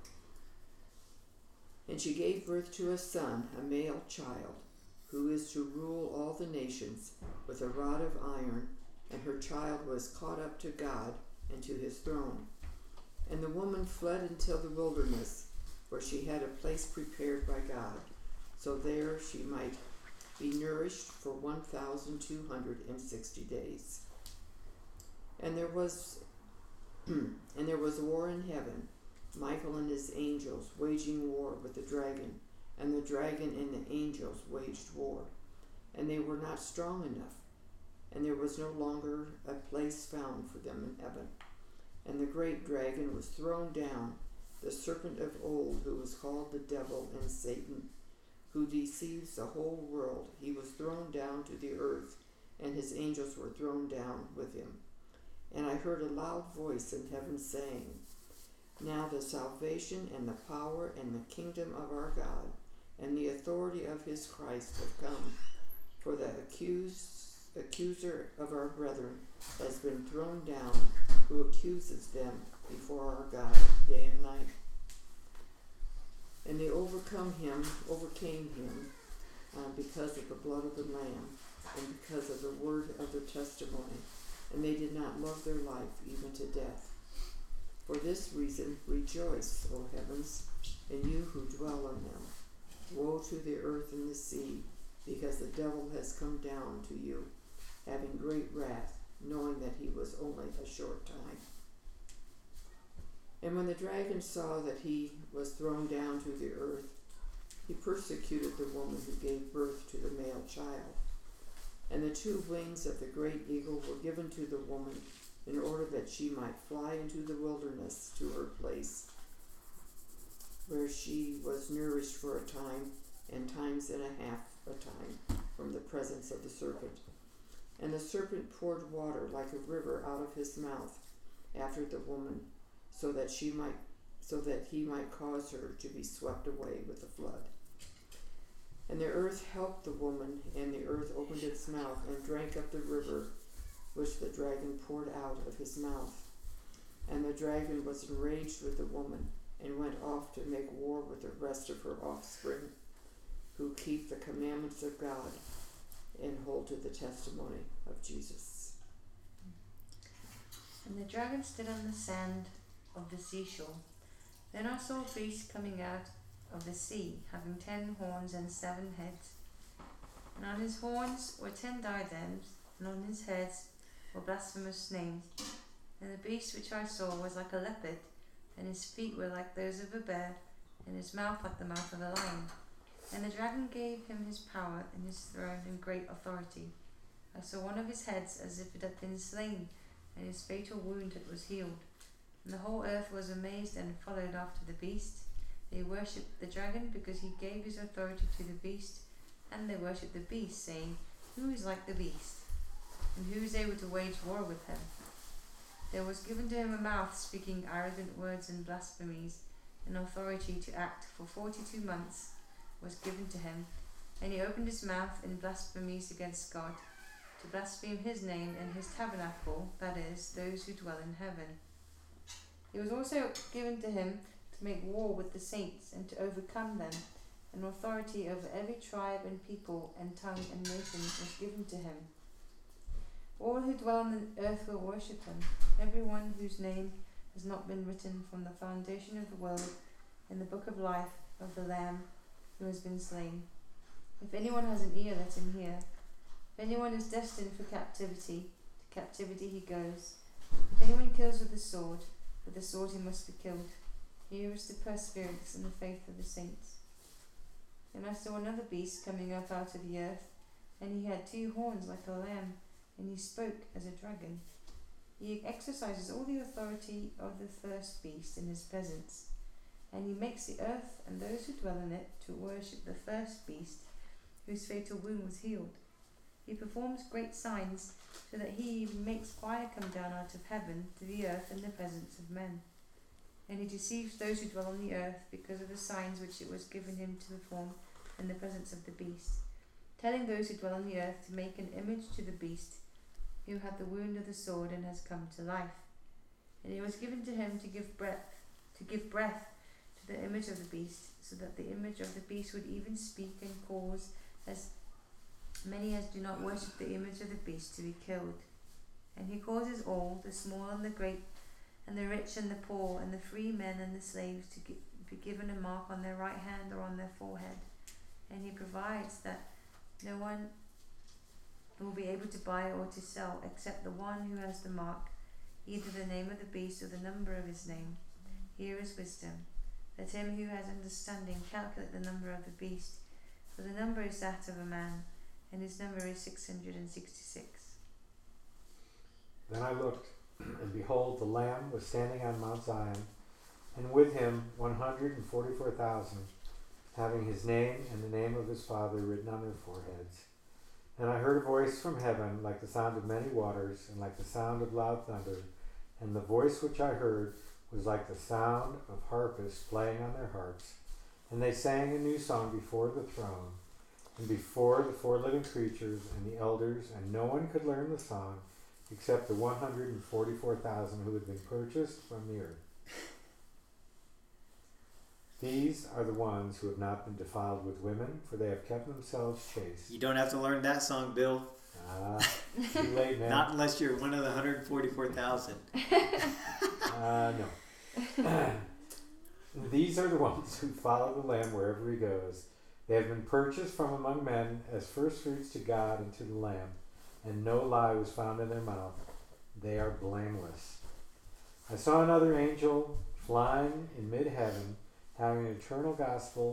And she gave birth to a son, a male child, who is to rule all the nations with a rod of iron, and her child was caught up to God and to his throne. And the woman fled until the wilderness, where she had a place prepared by God, so there she might be nourished for 1,260 days. And there was war in heaven, Michael and his angels waging war with the dragon, and the dragon and the angels waged war, and they were not strong enough, and there was no longer a place found for them in heaven. And the great dragon was thrown down, the serpent of old, who was called the devil and Satan, who deceives the whole world. He was thrown down to the earth, and his angels were thrown down with him. And I heard a loud voice in heaven saying, "Now the salvation and the power and the kingdom of our God and the authority of his Christ have come, for the accuser of our brethren has been thrown down, who accuses them before our God day and night." And they overcame him because of the blood of the Lamb and because of the word of their testimony, and they did not love their life even to death. For this reason, rejoice, O heavens, and you who dwell on them. Woe to the earth and the sea, because the devil has come down to you, having great wrath, knowing that he was only a short time. And when the dragon saw that he was thrown down to the earth, He persecuted the woman who gave birth to the male child. And the 2 wings of the great eagle were given to the woman in order that she might fly into the wilderness to her place, where she was nourished for a time, and times and a half a time, from the presence of the serpent. And the serpent poured water like a river out of his mouth after the woman, so that he might cause her to be swept away with the flood. And the earth helped the woman, and the earth opened its mouth and drank up the river which the dragon poured out of his mouth. And the dragon was enraged with the woman, and went off to make war with the rest of her offspring, who keep the commandments of God and hold to the testimony of Jesus. And the dragon stood on the sand of the seashore. Then I saw a beast coming out of the sea, having 10 horns and 7 heads. And on his horns were 10 diadems, and on his heads were blasphemous names. And the beast which I saw was like a leopard, and his feet were like those of a bear, and his mouth like the mouth of a lion. And the dragon gave him his power and his throne and great authority. I saw one of his heads as if it had been slain, and his fatal wound was healed. And the whole earth was amazed and followed after the beast. They worshipped the dragon because he gave his authority to the beast, and they worshipped the beast, saying, "Who is like the beast? And who is able to wage war with him?" There was given to him a mouth speaking arrogant words and blasphemies, and authority to act for 42 months was given to him. And he opened his mouth in blasphemies against God, to blaspheme his name and his tabernacle, that is, those who dwell in heaven. It was also given to him to make war with the saints and to overcome them, and authority over every tribe and people and tongue and nation was given to him. All who dwell on the earth will worship him, everyone whose name has not been written from the foundation of the world in the book of life of the Lamb who has been slain. If anyone has an ear, let him hear. If anyone is destined for captivity, to captivity he goes. If anyone kills with the sword he must be killed. Here is the perseverance and the faith of the saints. And I saw another beast coming up out of the earth, and he had 2 horns like a lamb, and he spoke as a dragon. He exercises all the authority of the first beast in his presence, and he makes the earth and those who dwell in it to worship the first beast, whose fatal wound was healed. He performs great signs, so that he makes fire come down out of heaven to the earth in the presence of men. And he deceives those who dwell on the earth because of the signs which it was given him to perform in the presence of the beast, telling those who dwell on the earth to make an image to the beast, who had the wound of the sword and has come to life. And it was given to him to give breath to the image of the beast, so that the image of the beast would even speak and cause as many as do not worship the image of the beast to be killed. And he causes all, the small and the great, and the rich and the poor, and the free men and the slaves, to be given a mark on their right hand or on their forehead. And he provides that no one will be able to buy or to sell except the one who has the mark, either the name of the beast or the number of his name. Here is wisdom. Let him who has understanding calculate the number of the beast, for the number is that of a man, and his number is 666. Then I looked, and behold, the Lamb was standing on Mount Zion, and with him 144,000, having his name and the name of his Father written on their foreheads. And I heard a voice from heaven, like the sound of many waters, and like the sound of loud thunder. And the voice which I heard was like the sound of harpists playing on their harps. And they sang a new song before the throne, and before the 4 living creatures and the elders, and no one could learn the song except the 144,000 who had been purchased from the earth. These are the ones who have not been defiled with women, for they have kept themselves chaste. You don't have to learn that song, Bill. Too late, man. Not unless you're one of the 144,000. No. These are the ones who follow the Lamb wherever he goes. They have been purchased from among men as firstfruits to God and to the Lamb, and no lie was found in their mouth. They are blameless. I saw another angel flying in mid-heaven, having an eternal gospel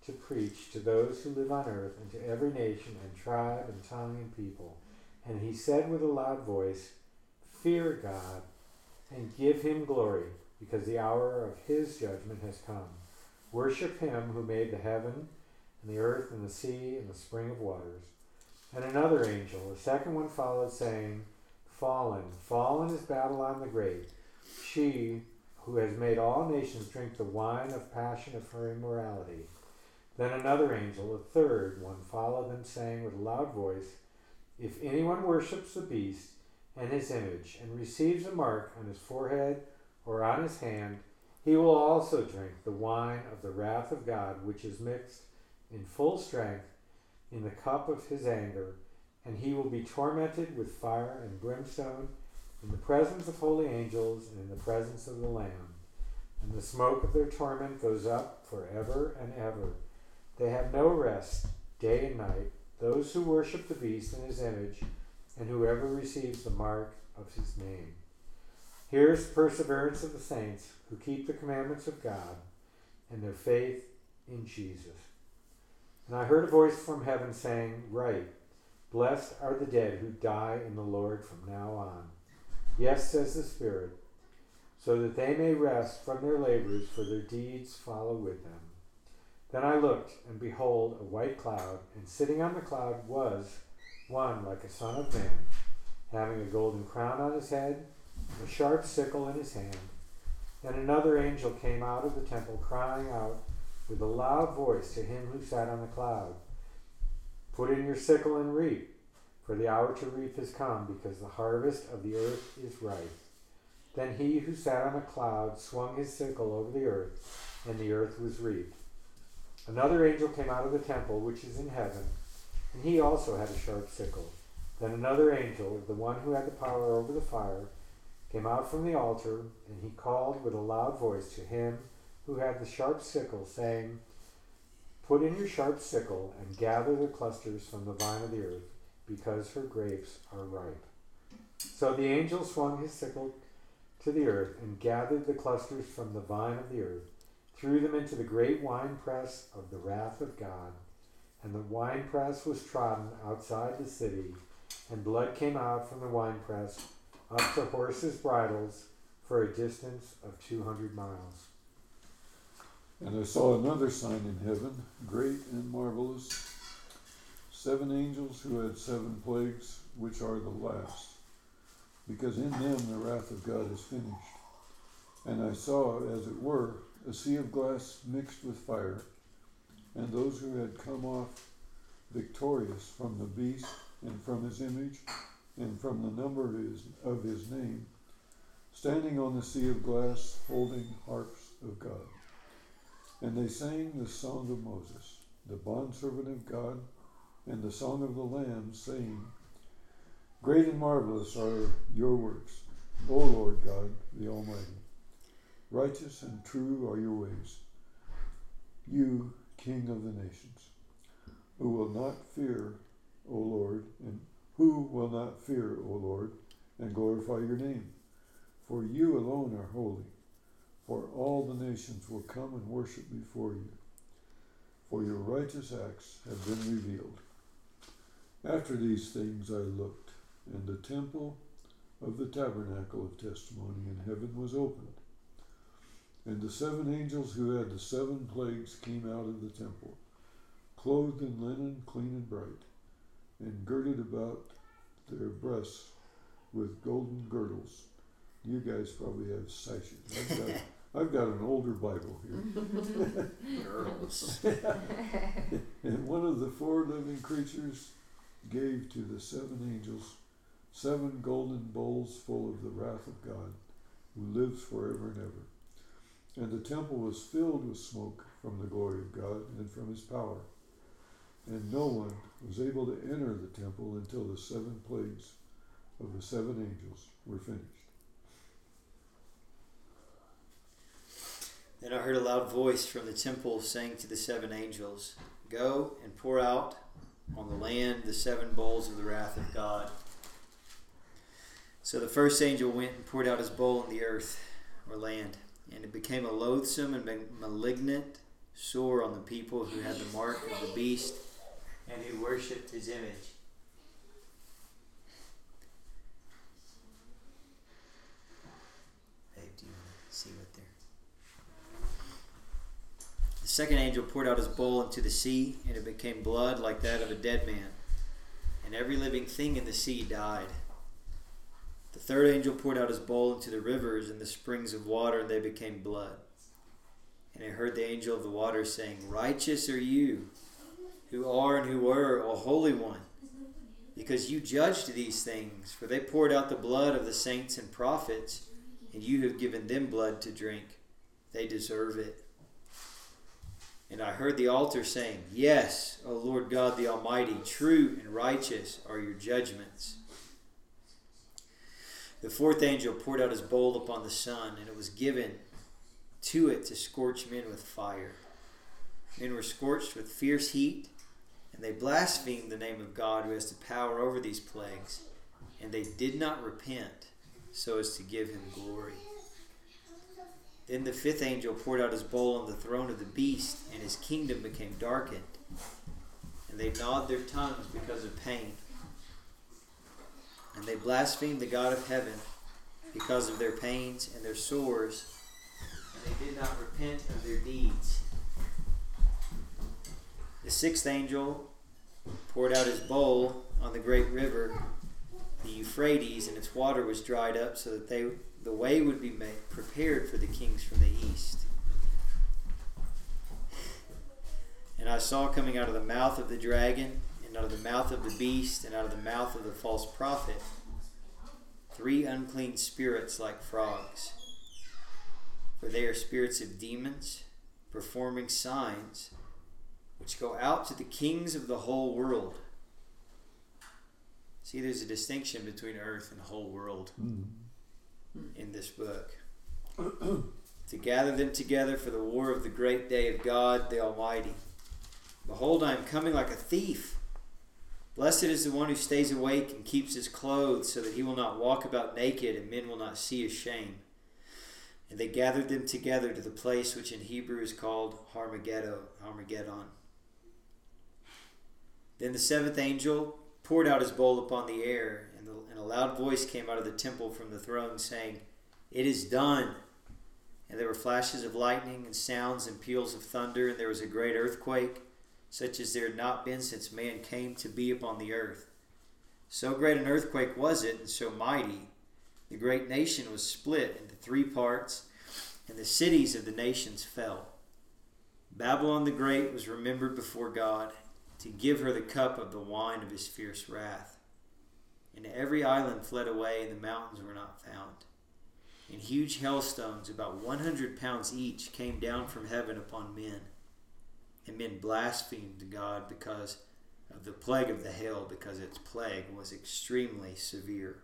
to preach to those who live on earth and to every nation and tribe and tongue and people. And he said with a loud voice, Fear God and give him glory, because the hour of his judgment has come. Worship him who made the heaven and the earth and the sea and the spring of waters. And another angel, a second one, followed, saying, Fallen, fallen is Babylon the Great, she who has made all nations drink the wine of passion of her immorality. Then another angel, a third one, followed them, saying with a loud voice, If anyone worships the beast and his image, and receives a mark on his forehead or on his hand, he will also drink the wine of the wrath of God, which is mixed in full strength in the cup of his anger, and he will be tormented with fire and brimstone in the presence of holy angels and in the presence of the Lamb. And the smoke of their torment goes up forever and ever. They have no rest day and night, those who worship the beast and his image, and whoever receives the mark of his name. Here is the perseverance of the saints who keep the commandments of God and their faith in Jesus. And I heard a voice from heaven saying, Write, blessed are the dead who die in the Lord from now on. Yes, says the Spirit, so that they may rest from their labors, for their deeds follow with them. Then I looked, and behold, a white cloud, and sitting on the cloud was one like a son of man, having a golden crown on his head, and a sharp sickle in his hand. Then another angel came out of the temple, crying out with a loud voice to him who sat on the cloud, Put in your sickle and reap, for the hour to reap has come, because the harvest of the earth is ripe. Then he who sat on the cloud swung his sickle over the earth, and the earth was reaped. Another angel came out of the temple which is in heaven, and he also had a sharp sickle. Then another angel, the one who had the power over the fire, came out from the altar, and he called with a loud voice to him who had the sharp sickle, saying, Put in your sharp sickle and gather the clusters from the vine of the earth, because her grapes are ripe. So the angel swung his sickle to the earth and gathered the clusters from the vine of the earth, threw them into the great winepress of the wrath of God. And the winepress was trodden outside the city, and blood came out from the winepress up to horses' bridles for a distance of 200 miles. And I saw another sign in heaven, great and marvelous, 7 angels who had 7 plagues, which are the last, because in them the wrath of God is finished. And I saw, as it were, a sea of glass mixed with fire, and those who had come off victorious from the beast and from his image and from the number of his name, standing on the sea of glass, holding harps of God. And they sang the song of Moses, the bondservant of God, and the song of the Lamb, saying, Great and marvelous are your works, O Lord God, the Almighty. Righteous and true are your ways, you, King of the nations. Who will not fear, O Lord, and glorify your name? For you alone are holy. For all the nations will come and worship before you. For your righteous acts have been revealed. After these things I looked, and the temple of the tabernacle of testimony in heaven was opened. And the 7 angels who had the 7 plagues came out of the temple, clothed in linen clean and bright, and girded about their breasts with golden girdles. You guys probably have sashes. I've got an older Bible here. Girdles. And one of the 4 living creatures gave to the 7 angels 7 golden bowls full of the wrath of God, who lives forever and ever. And the temple was filled with smoke from the glory of God and from his power. And no one was able to enter the temple until the 7 plagues of the 7 angels were finished. Then I heard a loud voice from the temple saying to the 7 angels, Go and pour out on the land the 7 bowls of the wrath of God. So the first angel went and poured out his bowl on the earth, or land, and it became a loathsome and malignant sore on the people who had the mark of the beast and who worshipped his image. Hey, do you want to see what there? The second angel poured out his bowl into the sea, and it became blood like that of a dead man, and every living thing in the sea died. The third angel poured out his bowl into the rivers and the springs of water, and they became blood. And I heard the angel of the waters saying, Righteous are you, who are and who were, O Holy One, because you judged these things, for they poured out the blood of the saints and prophets, and you have given them blood to drink. They deserve it. And I heard the altar saying, Yes, O Lord God the Almighty, true and righteous are your judgments. The fourth angel poured out his bowl upon the sun, and it was given to it to scorch men with fire. Men were scorched with fierce heat, and they blasphemed the name of God who has the power over these plagues, and they did not repent so as to give him glory. Then the fifth angel poured out his bowl on the throne of the beast, and his kingdom became darkened, and they gnawed their tongues because of pain. And they blasphemed the God of heaven because of their pains and their sores, and they did not repent of their deeds. The sixth angel poured out his bowl on the great river, the Euphrates, and its water was dried up so that the way would be prepared for the kings from the east. And I saw coming out of the mouth of the dragon, and out of the mouth of the beast, and out of the mouth of the false prophet, 3 unclean spirits like frogs. For they are spirits of demons, performing signs, which go out to the kings of the whole world. See, there's a distinction between earth and whole world in this book. To gather them together for the war of the great day of God the Almighty. Behold, I am coming like a thief. Blessed is the one who stays awake and keeps his clothes, so that he will not walk about naked, and men will not see his shame. And they gathered them together to the place which in Hebrew is called Armageddon. Then the seventh angel poured out his bowl upon the air, and a loud voice came out of the temple from the throne, saying, It is done. And there were flashes of lightning, and sounds and peals of thunder, and there was a great earthquake, such as there had not been since man came to be upon the earth. So great an earthquake was it, and so mighty. The great nation was split into 3 parts, and the cities of the nations fell. Babylon the Great was remembered before God, to give her the cup of the wine of his fierce wrath. And every island fled away, and the mountains were not found. And huge hailstones, about 100 pounds each, came down from heaven upon men. And men blasphemed God because of the plague of the hail, because its plague was extremely severe.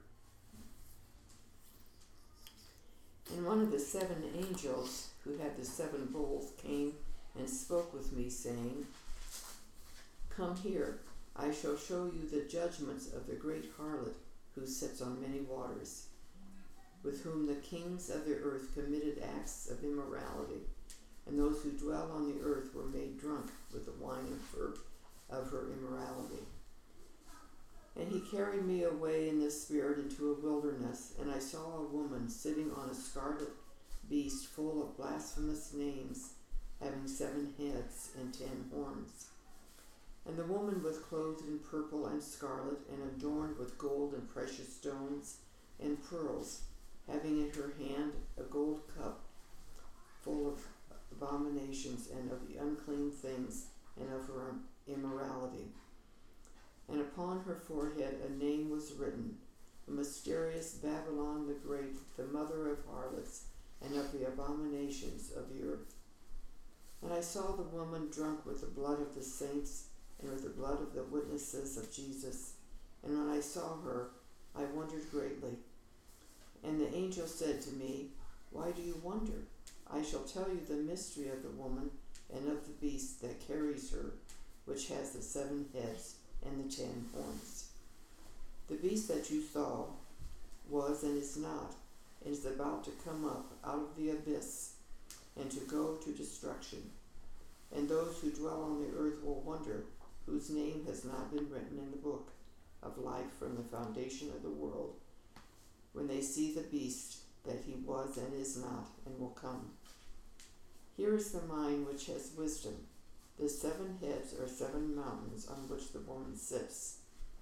And one of the 7 angels who had the 7 bowls came and spoke with me, saying, Come here, I shall show you the judgments of the great harlot who sits on many waters, with whom the kings of the earth committed acts of immorality, and those who dwell on the earth were made drunk with the wine of her immorality. And he carried me away in the spirit into a wilderness, and I saw a woman sitting on a scarlet beast full of blasphemous names, having 7 heads and 10 horns. And the woman was clothed in purple and scarlet, and adorned with gold and precious stones and pearls, having in her hand a gold cup full of abominations and of the unclean things and of her immorality. And upon her forehead a name was written, the mysterious Babylon the Great, the mother of harlots and of the abominations of the earth. And I saw the woman drunk with the blood of the saints and with the blood of the witnesses of Jesus. And when I saw her, I wondered greatly. And the angel said to me, Why do you wonder? I shall tell you the mystery of the woman and of the beast that carries her, which has the 7 heads and the 10 horns. The beast that you saw was and is not, and is about to come up out of the abyss, and to go to destruction. those who dwell on the earth will wonder, whose name has not been written in the book of life from the foundation of the world, when they see the beast, that he was and is not and will come. Here is the mind which has wisdom. The 7 heads are 7 mountains on which the woman sits,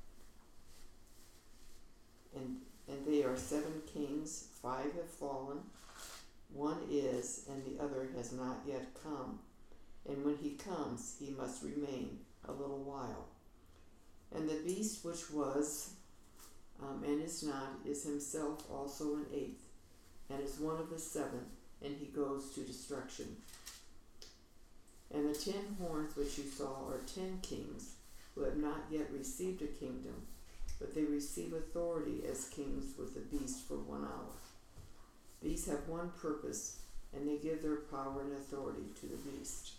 and they are 7 kings. 5 have fallen, 1 is, and the other has not yet come. And when he comes, he must remain a little while. And the beast which was and is not is himself also an 8th, and is one of the 7, and he goes to destruction. And the 10 horns which you saw are 10 kings, who have not yet received a kingdom, but they receive authority as kings with the beast for 1 hour. These have one purpose, and they give their power and authority to the beast.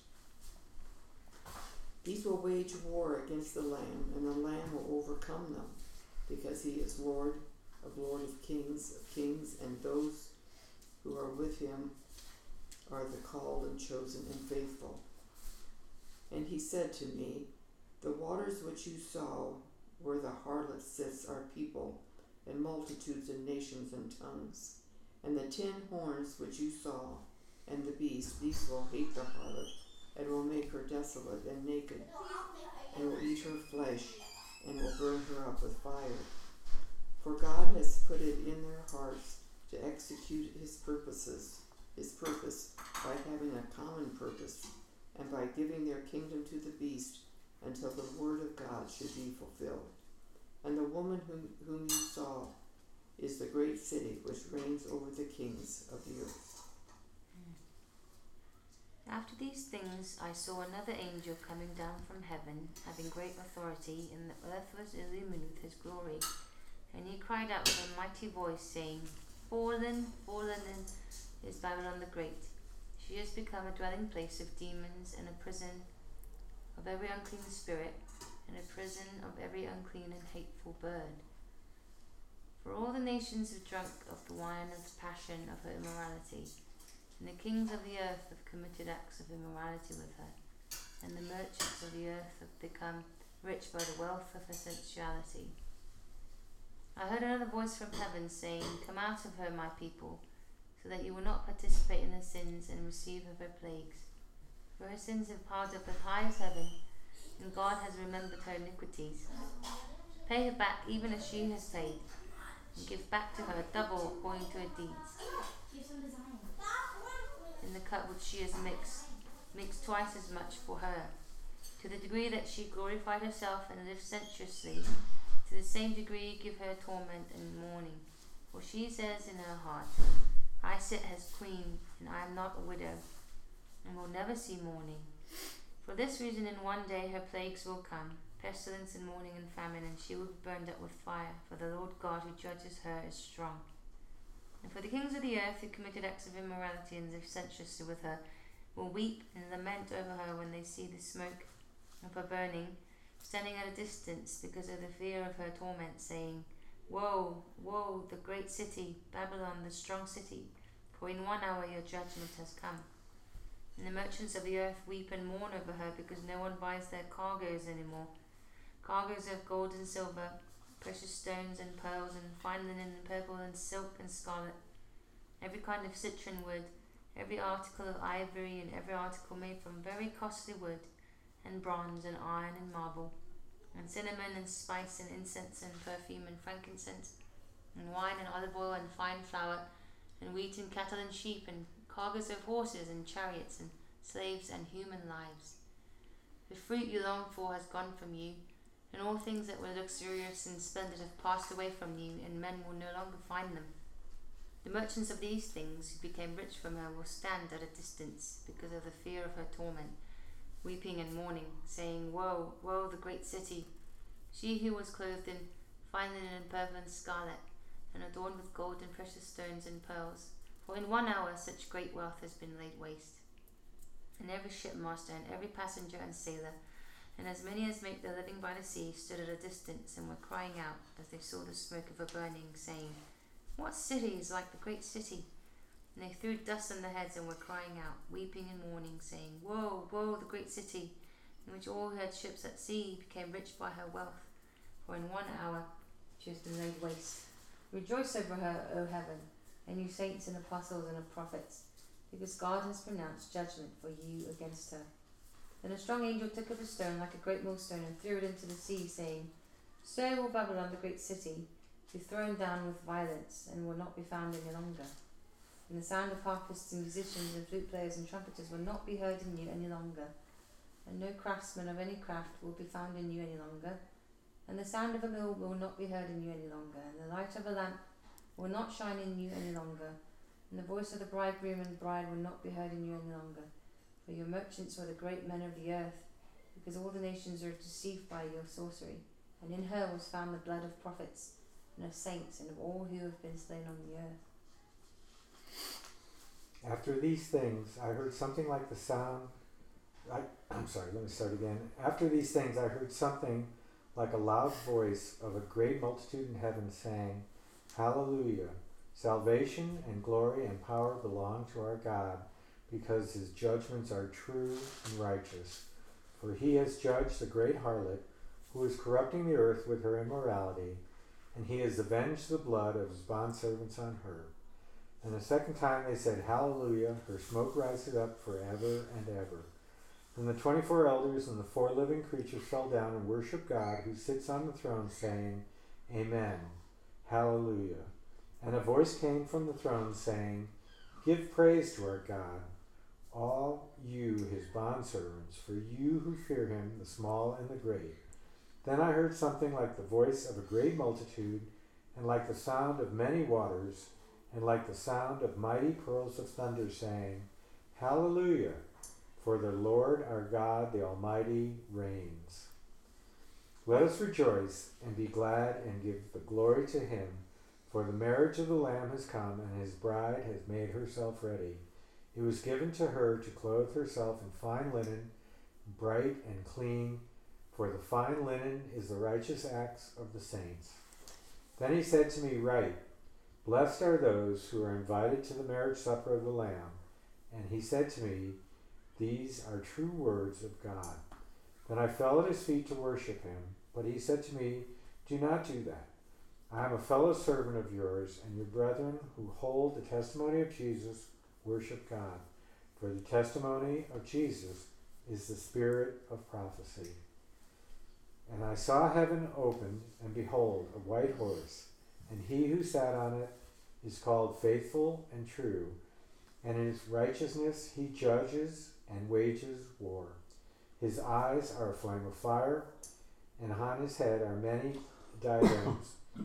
These will wage war against the Lamb, and the Lamb will overcome them, because he is Lord of kings, and those who are with him are the called and chosen and faithful. And he said to me, the waters which you saw where the harlot sits are people, and multitudes and nations and tongues. And the 10 horns which you saw, and the beast, these will hate the harlot, and will make her desolate and naked, and will eat her flesh, and will burn her up with fire. For God has put it in their hearts to execute his purpose, by having a common purpose, and by giving their kingdom to the beast, until the word of God should be fulfilled. And the woman whom you saw is the great city which reigns over the kings of the earth. After these things I saw another angel coming down from heaven, having great authority, and the earth was illumined with his glory. And he cried out with a mighty voice, saying, Fallen, fallen is Babylon the Great. She has become a dwelling place of demons, and a prison of every unclean spirit, and a prison of every unclean and hateful bird. For all the nations have drunk of the wine of the passion of her immorality, and the kings of the earth have committed acts of immorality with her, and the merchants of the earth have become rich by the wealth of her sensuality. I heard another voice from heaven saying, Come out of her, my people, so that you will not participate in her sins and receive of her plagues. For her sins have piled up as high as heaven, and God has remembered her iniquities. Pay her back even as she has paid, and give back to her double according to her deeds. In the cup which she has mixed twice as much for her. To the degree that she glorified herself and lived sensuously, to the same degree give her torment and mourning. For she says in her heart, I sit as queen, and I am not a widow, and will never see mourning. For this reason in one day her plagues will come, pestilence and mourning and famine, and she will be burned up with fire, for the Lord God who judges her is strong. And for the kings of the earth who committed acts of immorality and lived sensuously with her, will weep and lament over her when they see the smoke of her burning, standing at a distance because of the fear of her torment, saying, Woe, woe, the great city, Babylon, the strong city, for in 1 hour your judgment has come. And the merchants of the earth weep and mourn over her, because no one buys their cargoes anymore. Cargoes of gold and silver, precious stones and pearls, and fine linen and purple and silk and scarlet, every kind of citron wood, every article of ivory, and every article made from very costly wood, and bronze and iron and marble, and cinnamon and spice and incense and perfume and frankincense, and wine and olive oil and fine flour, and wheat and cattle and sheep, and cargoes of horses and chariots and slaves and human lives. The fruit you longed for has gone from you, and all things that were luxurious and splendid have passed away from you, and men will no longer find them. The merchants of these things who became rich from her will stand at a distance because of the fear of her torment, weeping and mourning, saying, Woe, woe, the great city, she who was clothed in fine linen and purple and scarlet, and adorned with gold and precious stones and pearls. For in 1 hour such great wealth has been laid waste. And every shipmaster and every passenger and sailor, and as many as make their living by the sea, stood at a distance and were crying out as they saw the smoke of her burning, saying, What city is like the great city, And they threw dust on their heads and were crying out, weeping and mourning, saying, Woe, woe, the great city, in which all who had ships at sea became rich by her wealth. For in 1 hour she has been laid waste. Rejoice over her, O heaven, and you saints and apostles and prophets, because God has pronounced judgment for you against her. Then a strong angel took up a stone like a great millstone and threw it into the sea, saying, So will Babylon, the great city, be thrown down with violence, and will not be found any longer. And the sound of harpists and musicians and flute players and trumpeters will not be heard in you any longer. And no craftsman of any craft will be found in you any longer. And the sound of a mill will not be heard in you any longer. And the light of a lamp will not shine in you any longer. And the voice of the bridegroom and bride will not be heard in you any longer. For your merchants were the great men of the earth, because all the nations are deceived by your sorcery. And in her was found the blood of prophets, and of saints, and of all who have been slain on the earth. After these things, I heard something like the sound. Let me start again. After these things, I heard something like a loud voice of a great multitude in heaven saying, Hallelujah! Salvation and glory and power belong to our God, because his judgments are true and righteous. For he has judged the great harlot, who is corrupting the earth with her immorality, and he has avenged the blood of his bondservants on her. And the second time they said, Hallelujah, her smoke rises up forever and ever. Then the 24 elders and the 4 living creatures fell down and worshipped God, who sits on the throne, saying, Amen, Hallelujah. And a voice came from the throne, saying, Give praise to our God, all you his bondservants, for you who fear him, the small and the great. Then I heard something like the voice of a great multitude, and like the sound of many waters, and like the sound of mighty pearls of thunder, saying, Hallelujah, for the Lord our God, the Almighty, reigns. Let us rejoice and be glad and give the glory to him, for the marriage of the Lamb has come, and his bride has made herself ready. It was given to her to clothe herself in fine linen, bright and clean, for the fine linen is the righteous acts of the saints. Then he said to me, Write, Blessed are those who are invited to the marriage supper of the Lamb. And he said to me, These are true words of God. Then I fell at his feet to worship him, but he said to me, Do not do that. I am a fellow servant of yours, and your brethren who hold the testimony of Jesus worship God. For the testimony of Jesus is the spirit of prophecy. And I saw heaven opened, and behold, a white horse, and he who sat on it is called Faithful and True, and in his righteousness he judges and wages war. His eyes are a flame of fire, and on his head are many diadems,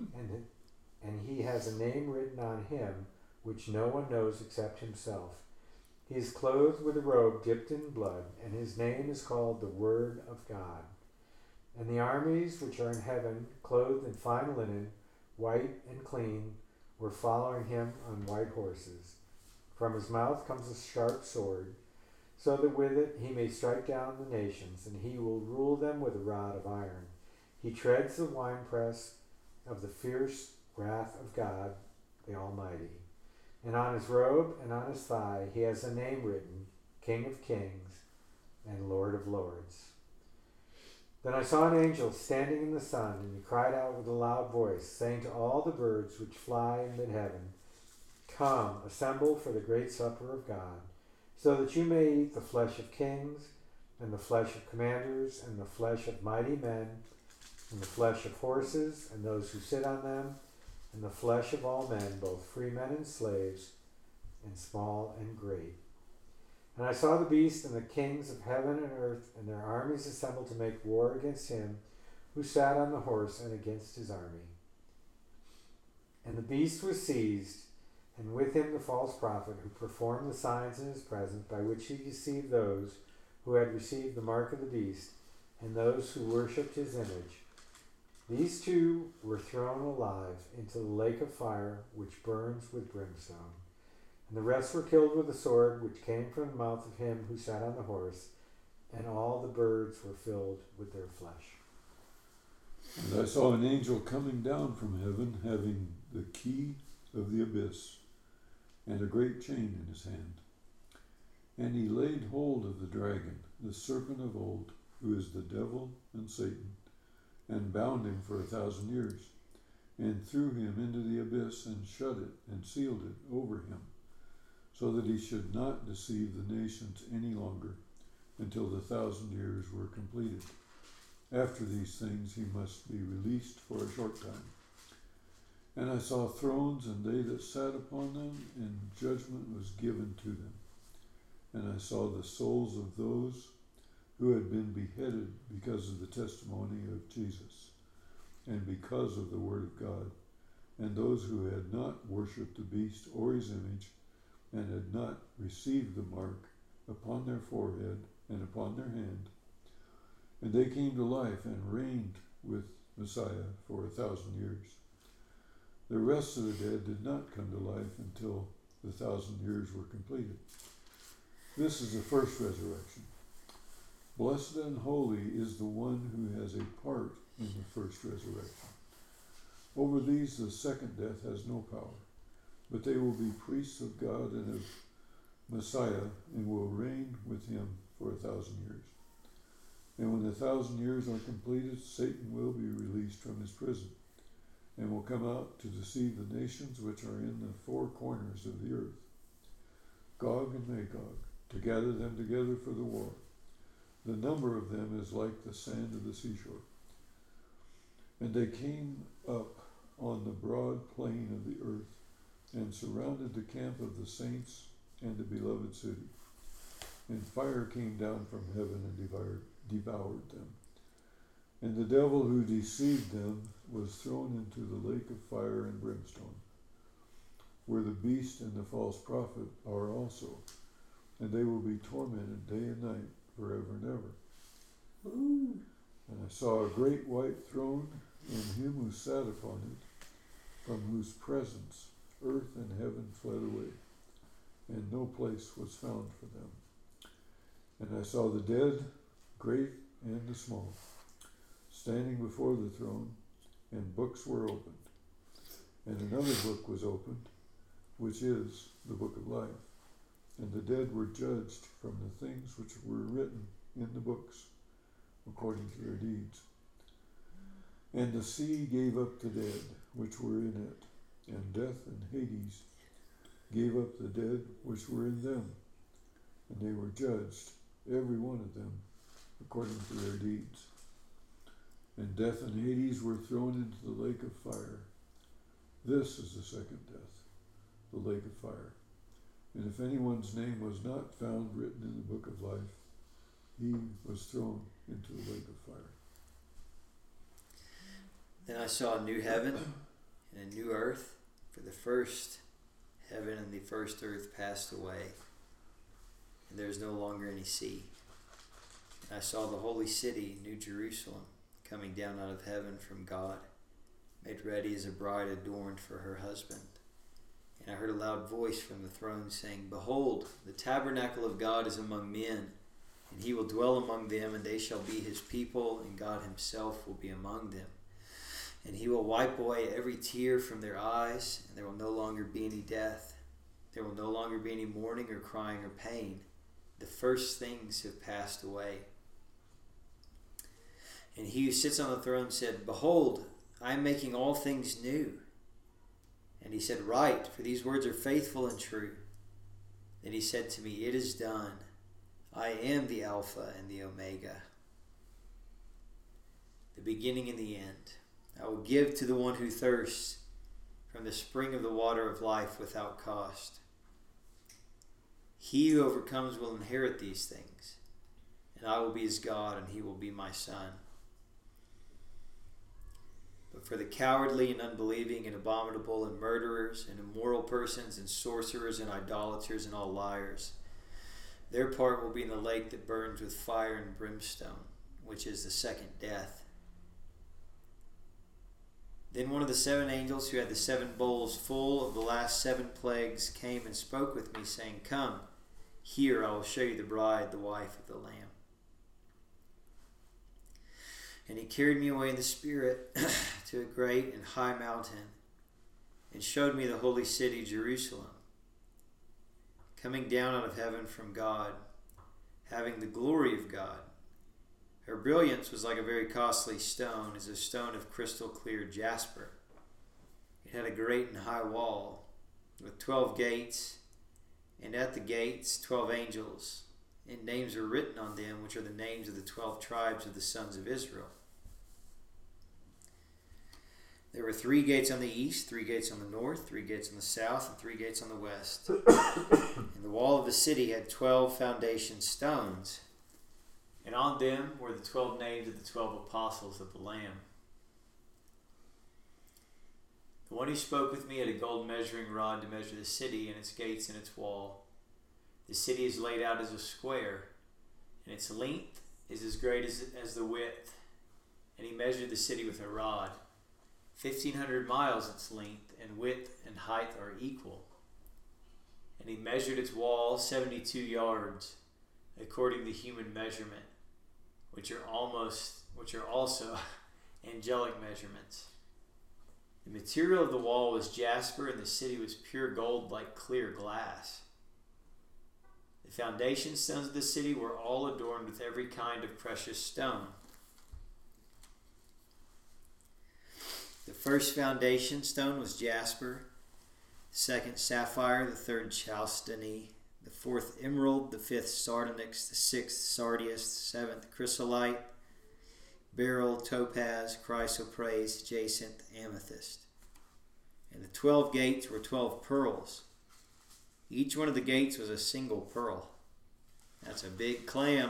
and he has a name written on him which no one knows except himself. He is clothed with a robe dipped in blood, and his name is called the Word of God. And the armies which are in heaven, clothed in fine linen, white and clean, were following him on white horses. From his mouth comes a sharp sword, so that with it he may strike down the nations, and he will rule them with a rod of iron. He treads the winepress of the fierce wrath of God, the Almighty. And on his robe and on his thigh he has a name written, King of Kings and Lord of Lords. Then I saw an angel standing in the sun, and he cried out with a loud voice, saying to all the birds which fly in mid-heaven, Come, assemble for the great supper of God, so that you may eat the flesh of kings, and the flesh of commanders, and the flesh of mighty men, and the flesh of horses, and those who sit on them, and the flesh of all men, both free men and slaves, and small and great. And I saw the beast and the kings of heaven and earth and their armies assembled to make war against him who sat on the horse and against his army. And the beast was seized, and with him the false prophet who performed the signs in his presence, by which he deceived those who had received the mark of the beast and those who worshipped his image. These two were thrown alive into the lake of fire, which burns with brimstone. And the rest were killed with the sword which came from the mouth of him who sat on the horse, and all the birds were filled with their flesh. And I saw an angel coming down from heaven, having the key of the abyss. and a great chain in his hand. And he laid hold of the dragon, the serpent of old, who is the devil and Satan, and bound him for 1,000 years, and threw him into the abyss, and shut it, and sealed it over him, so that he should not deceive the nations any longer, until the 1,000 years were completed. After these things he must be released for a short time. And I saw thrones, and they that sat upon them, and judgment was given to them. And I saw the souls of those who had been beheaded because of the testimony of Jesus, and because of the word of God, and those who had not worshipped the beast or his image, and had not received the mark upon their forehead and upon their hand. And they came to life and reigned with Messiah for 1,000 years. The rest of the dead did not come to life until the 1,000 years were completed. This is the first resurrection. Blessed and holy is the one who has a part in the first resurrection. Over these the second death has no power, but they will be priests of God and of Messiah, and will reign with him for 1,000 years. And when the 1,000 years are completed, Satan will be released from his prison, and will come out to deceive the nations which are in the four corners of the earth, Gog and Magog, to gather them together for the war. The number of them is like the sand of the seashore. And they came up on the broad plain of the earth, and surrounded the camp of the saints and the beloved city. And fire came down from heaven and devoured them. And the devil who deceived them was thrown into the lake of fire and brimstone, where the beast and the false prophet are also, and they will be tormented day and night forever and ever. Ooh. And I saw a great white throne, and him who sat upon it, from whose presence earth and heaven fled away, and no place was found for them. And I saw the dead, great and the small, standing before the throne, and books were opened. And another book was opened, which is the book of life. And the dead were judged from the things which were written in the books, according to their deeds. And the sea gave up the dead which were in it, and death and Hades gave up the dead which were in them, and they were judged, every one of them, according to their deeds. And death and Hades were thrown into the lake of fire. This is the second death, the lake of fire. And if anyone's name was not found written in the book of life, he was thrown into the lake of fire. Then I saw a new heaven and a new earth, for the first heaven and the first earth passed away, and there is no longer any sea. And I saw the holy city, New Jerusalem, coming down out of heaven from God, made ready as a bride adorned for her husband. And I heard a loud voice from the throne saying, Behold, the tabernacle of God is among men, and he will dwell among them, and they shall be his people, and God himself will be among them. And he will wipe away every tear from their eyes, and there will no longer be any death. There will no longer be any mourning or crying or pain. The first things have passed away. And he who sits on the throne said, Behold, I am making all things new. And he said, Write, for these words are faithful and true. Then he said to me, It is done. I am the Alpha and the Omega, the beginning and the end. I will give to the one who thirsts from the spring of the water of life without cost. He who overcomes will inherit these things, and I will be his God, and he will be my son. But for the cowardly and unbelieving and abominable and murderers and immoral persons and sorcerers and idolaters and all liars, their part will be in the lake that burns with fire and brimstone, which is the second death. Then one of the seven angels who had the seven bowls full of the last 7 plagues came and spoke with me, saying, Come, here I will show you the bride, the wife of the Lamb. And he carried me away in the Spirit to a great and high mountain, and showed me the holy city, Jerusalem, coming down out of heaven from God, having the glory of God. Her brilliance was like a very costly stone, as a stone of crystal clear jasper. It had a great and high wall, with 12 gates, and at the gates 12 angels, and names were written on them, which are the names of the 12 tribes of the sons of Israel. There were 3 gates on the east, 3 gates on the north, 3 gates on the south, and 3 gates on the west. And the wall of the city had 12 foundation stones, and on them were the 12 names of the 12 apostles of the Lamb. The one who spoke with me had a gold measuring rod to measure the city and its gates and its wall. The city is laid out as a square, and its length is as great as the width. And he measured the city with a rod. 1,500 miles its length, and width and height are equal. And he measured its wall 72 yards, according to human measurement, which are also angelic measurements. The material of the wall was jasper, and the city was pure gold like clear glass. The foundation stones of the city were all adorned with every kind of precious stone. The first foundation stone was jasper, the second sapphire, the third chalcedony, the fourth emerald, the fifth sardonyx, the sixth sardius, the seventh chrysolite, beryl, topaz, chrysoprase, jacinth, amethyst. And the 12 gates were 12 pearls. Each one of the gates was a single pearl. That's a big clam.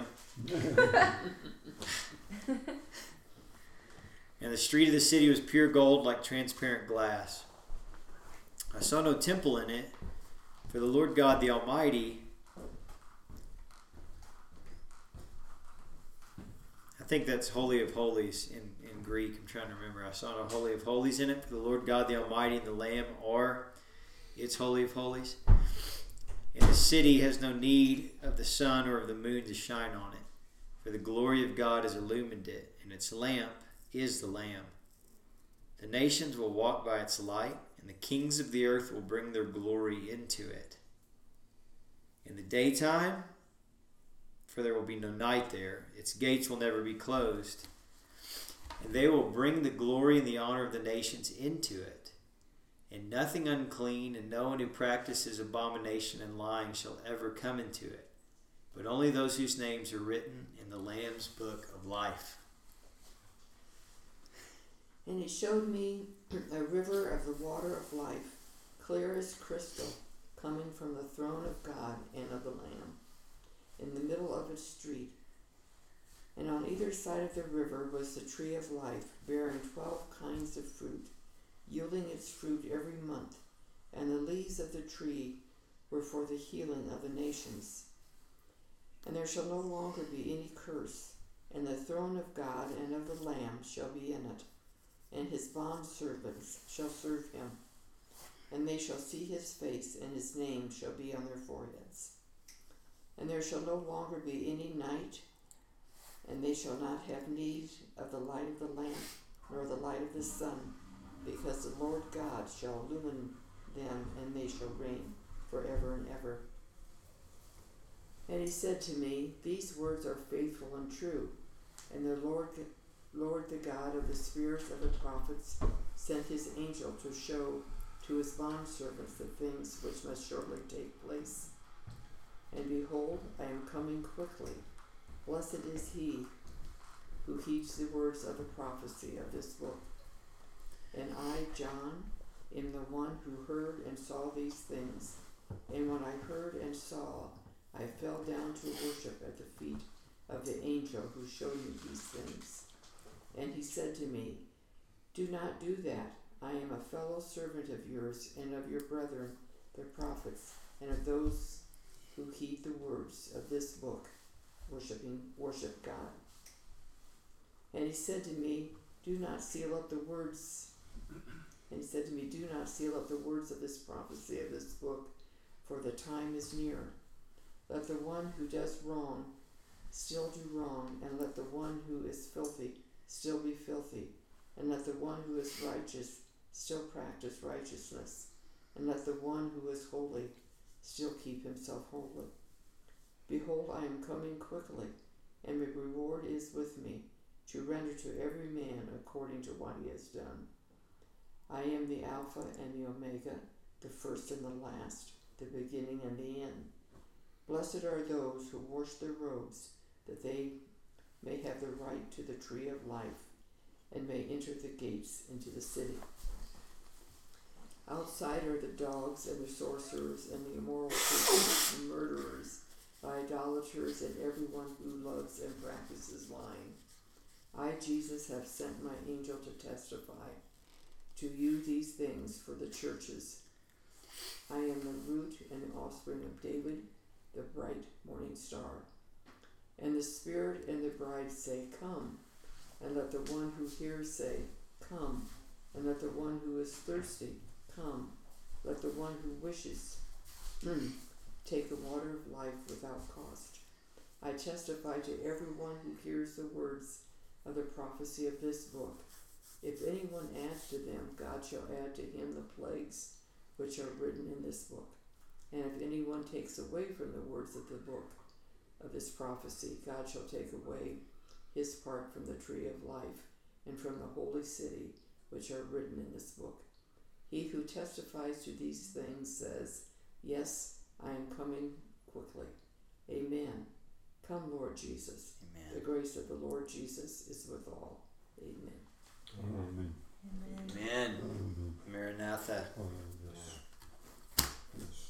And the street of the city was pure gold like transparent glass. I saw no temple in it, for the Lord God the Almighty, I think that's Holy of Holies in Greek. I'm trying to remember. I saw no Holy of Holies in it, for the Lord God the Almighty and the Lamb are its Holy of Holies. And the city has no need of the sun or of the moon to shine on it, for the glory of God has illumined it, and its lamp is the Lamb. The nations will walk by its light, and the kings of the earth will bring their glory into it. In the daytime, for there will be no night there, its gates will never be closed, and they will bring the glory and the honor of the nations into it. And nothing unclean and no one who practices abomination and lying shall ever come into it, but only those whose names are written in the Lamb's book of life. And he showed me a river of the water of life, clear as crystal, coming from the throne of God and of the Lamb, in the middle of its street. And on either side of the river was the tree of life, bearing 12 kinds of fruit, yielding its fruit every month. And the leaves of the tree were for the healing of the nations. And there shall no longer be any curse, and the throne of God and of the Lamb shall be in it, and his bondservants shall serve him. And they shall see his face, and his name shall be on their foreheads. And there shall no longer be any night, and they shall not have need of the light of the lamp, nor the light of the sun, because the Lord God shall illumine them, and they shall reign forever and ever. And he said to me, These words are faithful and true. And the Lord the God of the spirits of the prophets sent his angel to show to his bondservants the things which must shortly take place. And behold, I am coming quickly. Blessed is he who heeds the words of the prophecy of this book. And I, John, am the one who heard and saw these things. And when I heard and saw, I fell down to worship at the feet of the angel who showed me these things. And he said to me, Do not do that. I am a fellow servant of yours and of your brethren, the prophets, and of those who heed the words of this book, worship God. And he said to me, Do not seal up the words. And he said to me, Do not seal up the words of this prophecy of this book, for the time is near. Let the one who does wrong still do wrong, and let the one who is filthy still be filthy, and let the one who is righteous still practice righteousness, and let the one who is holy still keep himself holy. Behold, I am coming quickly, and my reward is with me, to render to every man according to what he has done. I am the Alpha and the Omega, the first and the last, the beginning and the end. Blessed are those who wash their robes, that they may have the right to the tree of life, and may enter the gates into the city. Outside are the dogs and the sorcerers and the immoral persons and murderers, idolaters, and everyone who loves and practices lying. I, Jesus, have sent my angel to testify to you these things for the churches. I am the root and the offspring of David, the bright morning star. And the Spirit and the bride say, Come. And let the one who hears say, Come. And let the one who is thirsty come. Let the one who wishes take the water of life without cost. I testify to everyone who hears the words of the prophecy of this book. If anyone adds to them, God shall add to him the plagues which are written in this book. And if anyone takes away from the words of the book of this prophecy, God shall take away his part from the tree of life and from the holy city which are written in this book. He who testifies to these things says, Yes, I am coming quickly. Amen. Come, Lord Jesus. Amen. The grace of the Lord Jesus is with all. Amen. Amen. Amen. Amen. Maranatha. Oh, yes. Yes.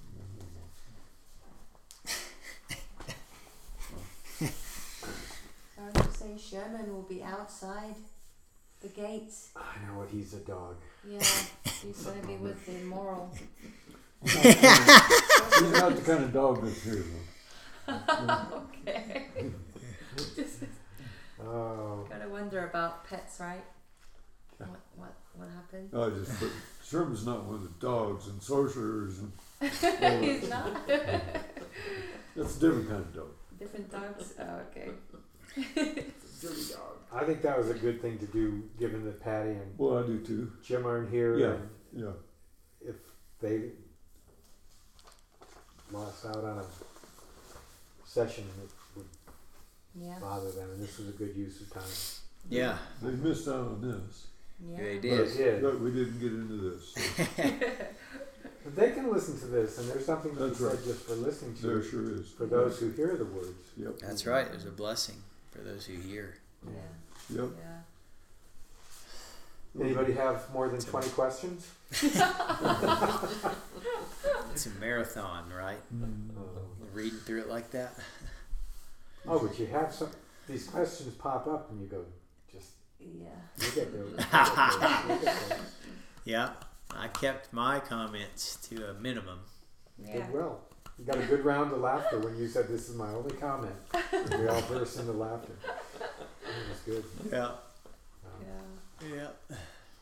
I was going to say Sherman will be outside the gates. I know what, he's a dog. Yeah, he's going to be with the immoral. He's not the kind of dog that's here, though. Okay. Oh, Gotta wonder about pets, right? What happened? I just put Sherman's not one of the dogs and sorcerers and He's not. that's a different kind of dog. Different dogs. Oh, okay. It's a dirty dog. I think that was a good thing to do, given that Patty and Well, I do too. Jim aren't here. Yeah. And Yeah. if they lost out on a session, it would Yeah. bother them, and this was a good use of time. Yeah, They missed out on this. Yeah. they But did. it did. But we didn't get into this. But they can listen to this, and there's something to be That's said right. just for listening to There it, sure is. for those who hear the words. Yep. That's right. There's a blessing for those who hear. Yeah. Yep. Yeah. Anybody have more than 20 questions? It's a marathon, right? Reading through it like that. Oh, but you have some. These questions pop up, and you go, just Yeah. look at those. Look at those. Yeah, I kept my comments to a minimum. You Yeah. did well. You got a good round of laughter when you said, "This is my only comment." We all burst into laughter. It was good. Yeah. Um, Yeah. Yeah.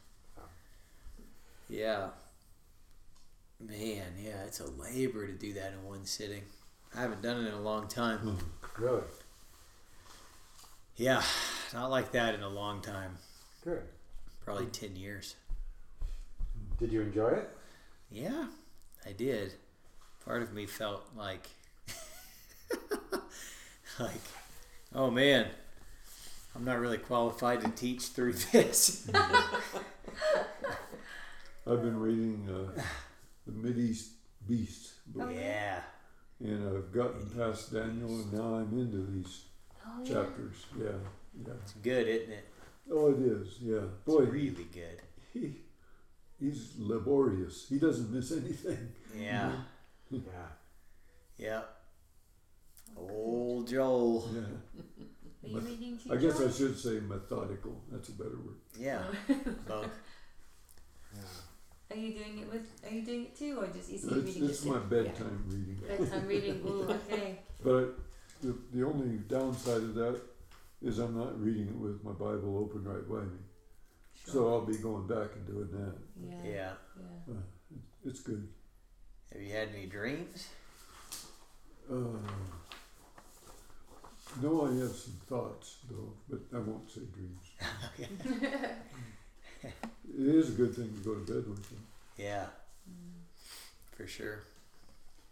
Yeah. Man, yeah, it's a labor to do that in one sitting. I haven't done it in a long time. Really Yeah, not like that in a long time. good. Probably 10 years. Did you enjoy it? Yeah, I did. Part of me felt like, oh man, I'm not really qualified to teach through this. I've been reading the Mideast Beast book, Yeah. and I've gotten past Daniel, and now I'm into these Oh, yeah. chapters. Yeah, yeah. It's good, isn't it? Oh, it is. Yeah, It's boy, really good. he's laborious. He doesn't miss anything. Yeah. Yeah. Yeah. Old Joel. Yeah. Are you reading too? I guess I Joel? should say methodical. That's a better word. Yeah. Both. Yeah. Are you doing it with? Are you doing it too, or just is he reading It's it my too? bedtime reading. Bedtime reading. Ooh, okay. But the only downside of that is I'm not reading it with my Bible open right by me. So I'll be going back and doing that. Yeah. Yeah. Yeah. It's good. Have you had any dreams? No, I have some thoughts though, but I won't say dreams. It is a good thing to go to bed with them. Yeah. For sure.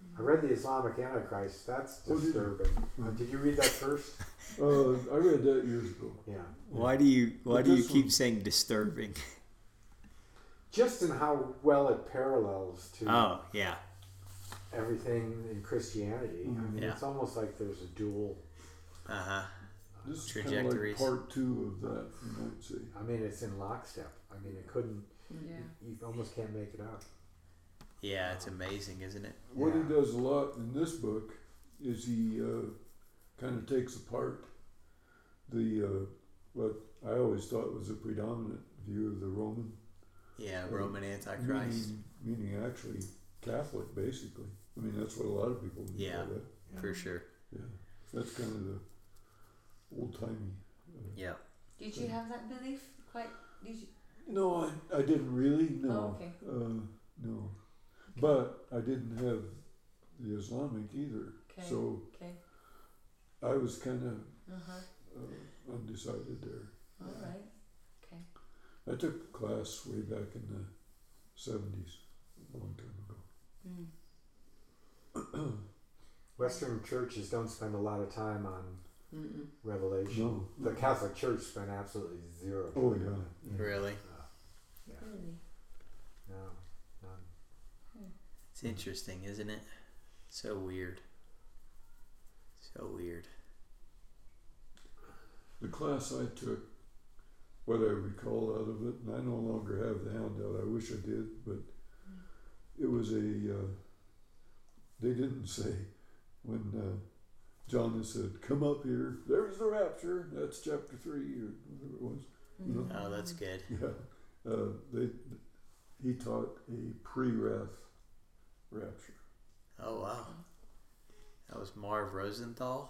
I read the Islamic Antichrist. That's Oh, did you? disturbing. Did you read that first? I read that years ago. Yeah. Why do you But this keep one- saying disturbing? Just in how well it parallels to Oh, yeah. everything in Christianity. I mean, Yeah. it's almost like there's a dual. Uh-huh. This is kind of like Trajectories. part 2 of that, you might say. I mean, it's in lockstep. I mean, it couldn't. Yeah. You almost can't make it up. Yeah, it's amazing, isn't it? What he Yeah. does a lot in this book is he kind of takes apart the what I always thought was a predominant view of the Roman, Yeah, Roman Antichrist. meaning actually Catholic, basically. I mean, that's what a lot of people mean Yeah. by that. For sure. Yeah, that's kind of the old timey. Yeah. Did you have that belief? Quite? Did you? No, I didn't really. No, Oh, okay. no, but I didn't have the Islamic either. Okay. So Okay. I was kind of Uh huh. undecided there. All right. Okay. I took a class way back in the 70s, a long time ago. Western churches don't spend a lot of time on Mm-mm. Revelation. No. The Catholic Church spent absolutely zero time Oh, on yeah. it. Really? Yeah. Really? No, none. It's interesting, isn't it? So weird. So weird. The class I took, what I recall out of it, and I no longer have the handout, I wish I did, but it was they didn't say, when John has said, come up here, there's the rapture, that's chapter 3 or whatever it was. You know? Oh, that's good. Yeah, he taught a pre-wrath rapture. Oh, wow. That was Marv Rosenthal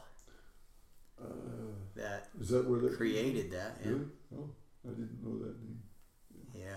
that Is that where that created that. Yeah. Really? Oh, I didn't know that name. Yeah.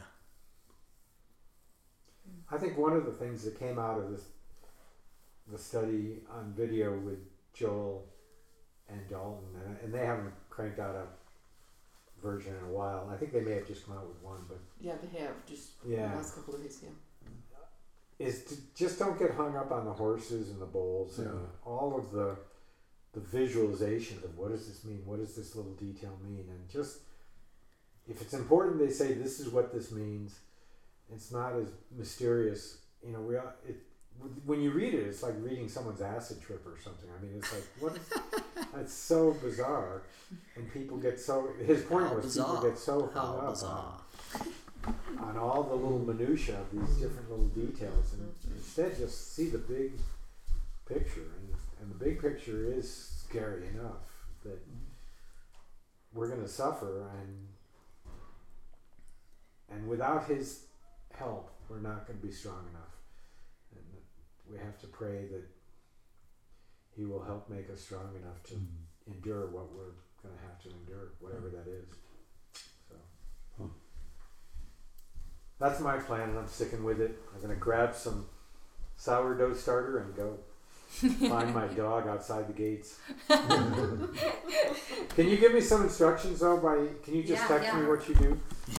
I think one of the things that came out of the study on video with Joel and Dalton, and they haven't cranked out a version in a while. I think they may have just come out with one, but Yeah, they have just Yeah. the last couple of days. Yeah. is to just don't get hung up on the horses and the bulls and Yeah. all of the visualizations of what does this mean, what does this little detail mean, and just if it's important, they say this is what this means. It's not as mysterious, you know. When you read it, it's like reading someone's acid trip or something. I mean, it's like what? It's so bizarre, and people get so. His point How was bizarre. people get so How hung up bizarre. on all the little minutia of these different little details, and instead just see the big picture. And the big picture is scary enough that we're going to suffer, and without his help, we're not going to be strong enough. And we have to pray that he will help make us strong enough to endure what we're going to have to endure, whatever that is. So that's my plan, and I'm sticking with it. I'm going to grab some sourdough starter and go find my dog outside the gates. Can you give me some instructions though? Can you just Yeah, text yeah. me what you do?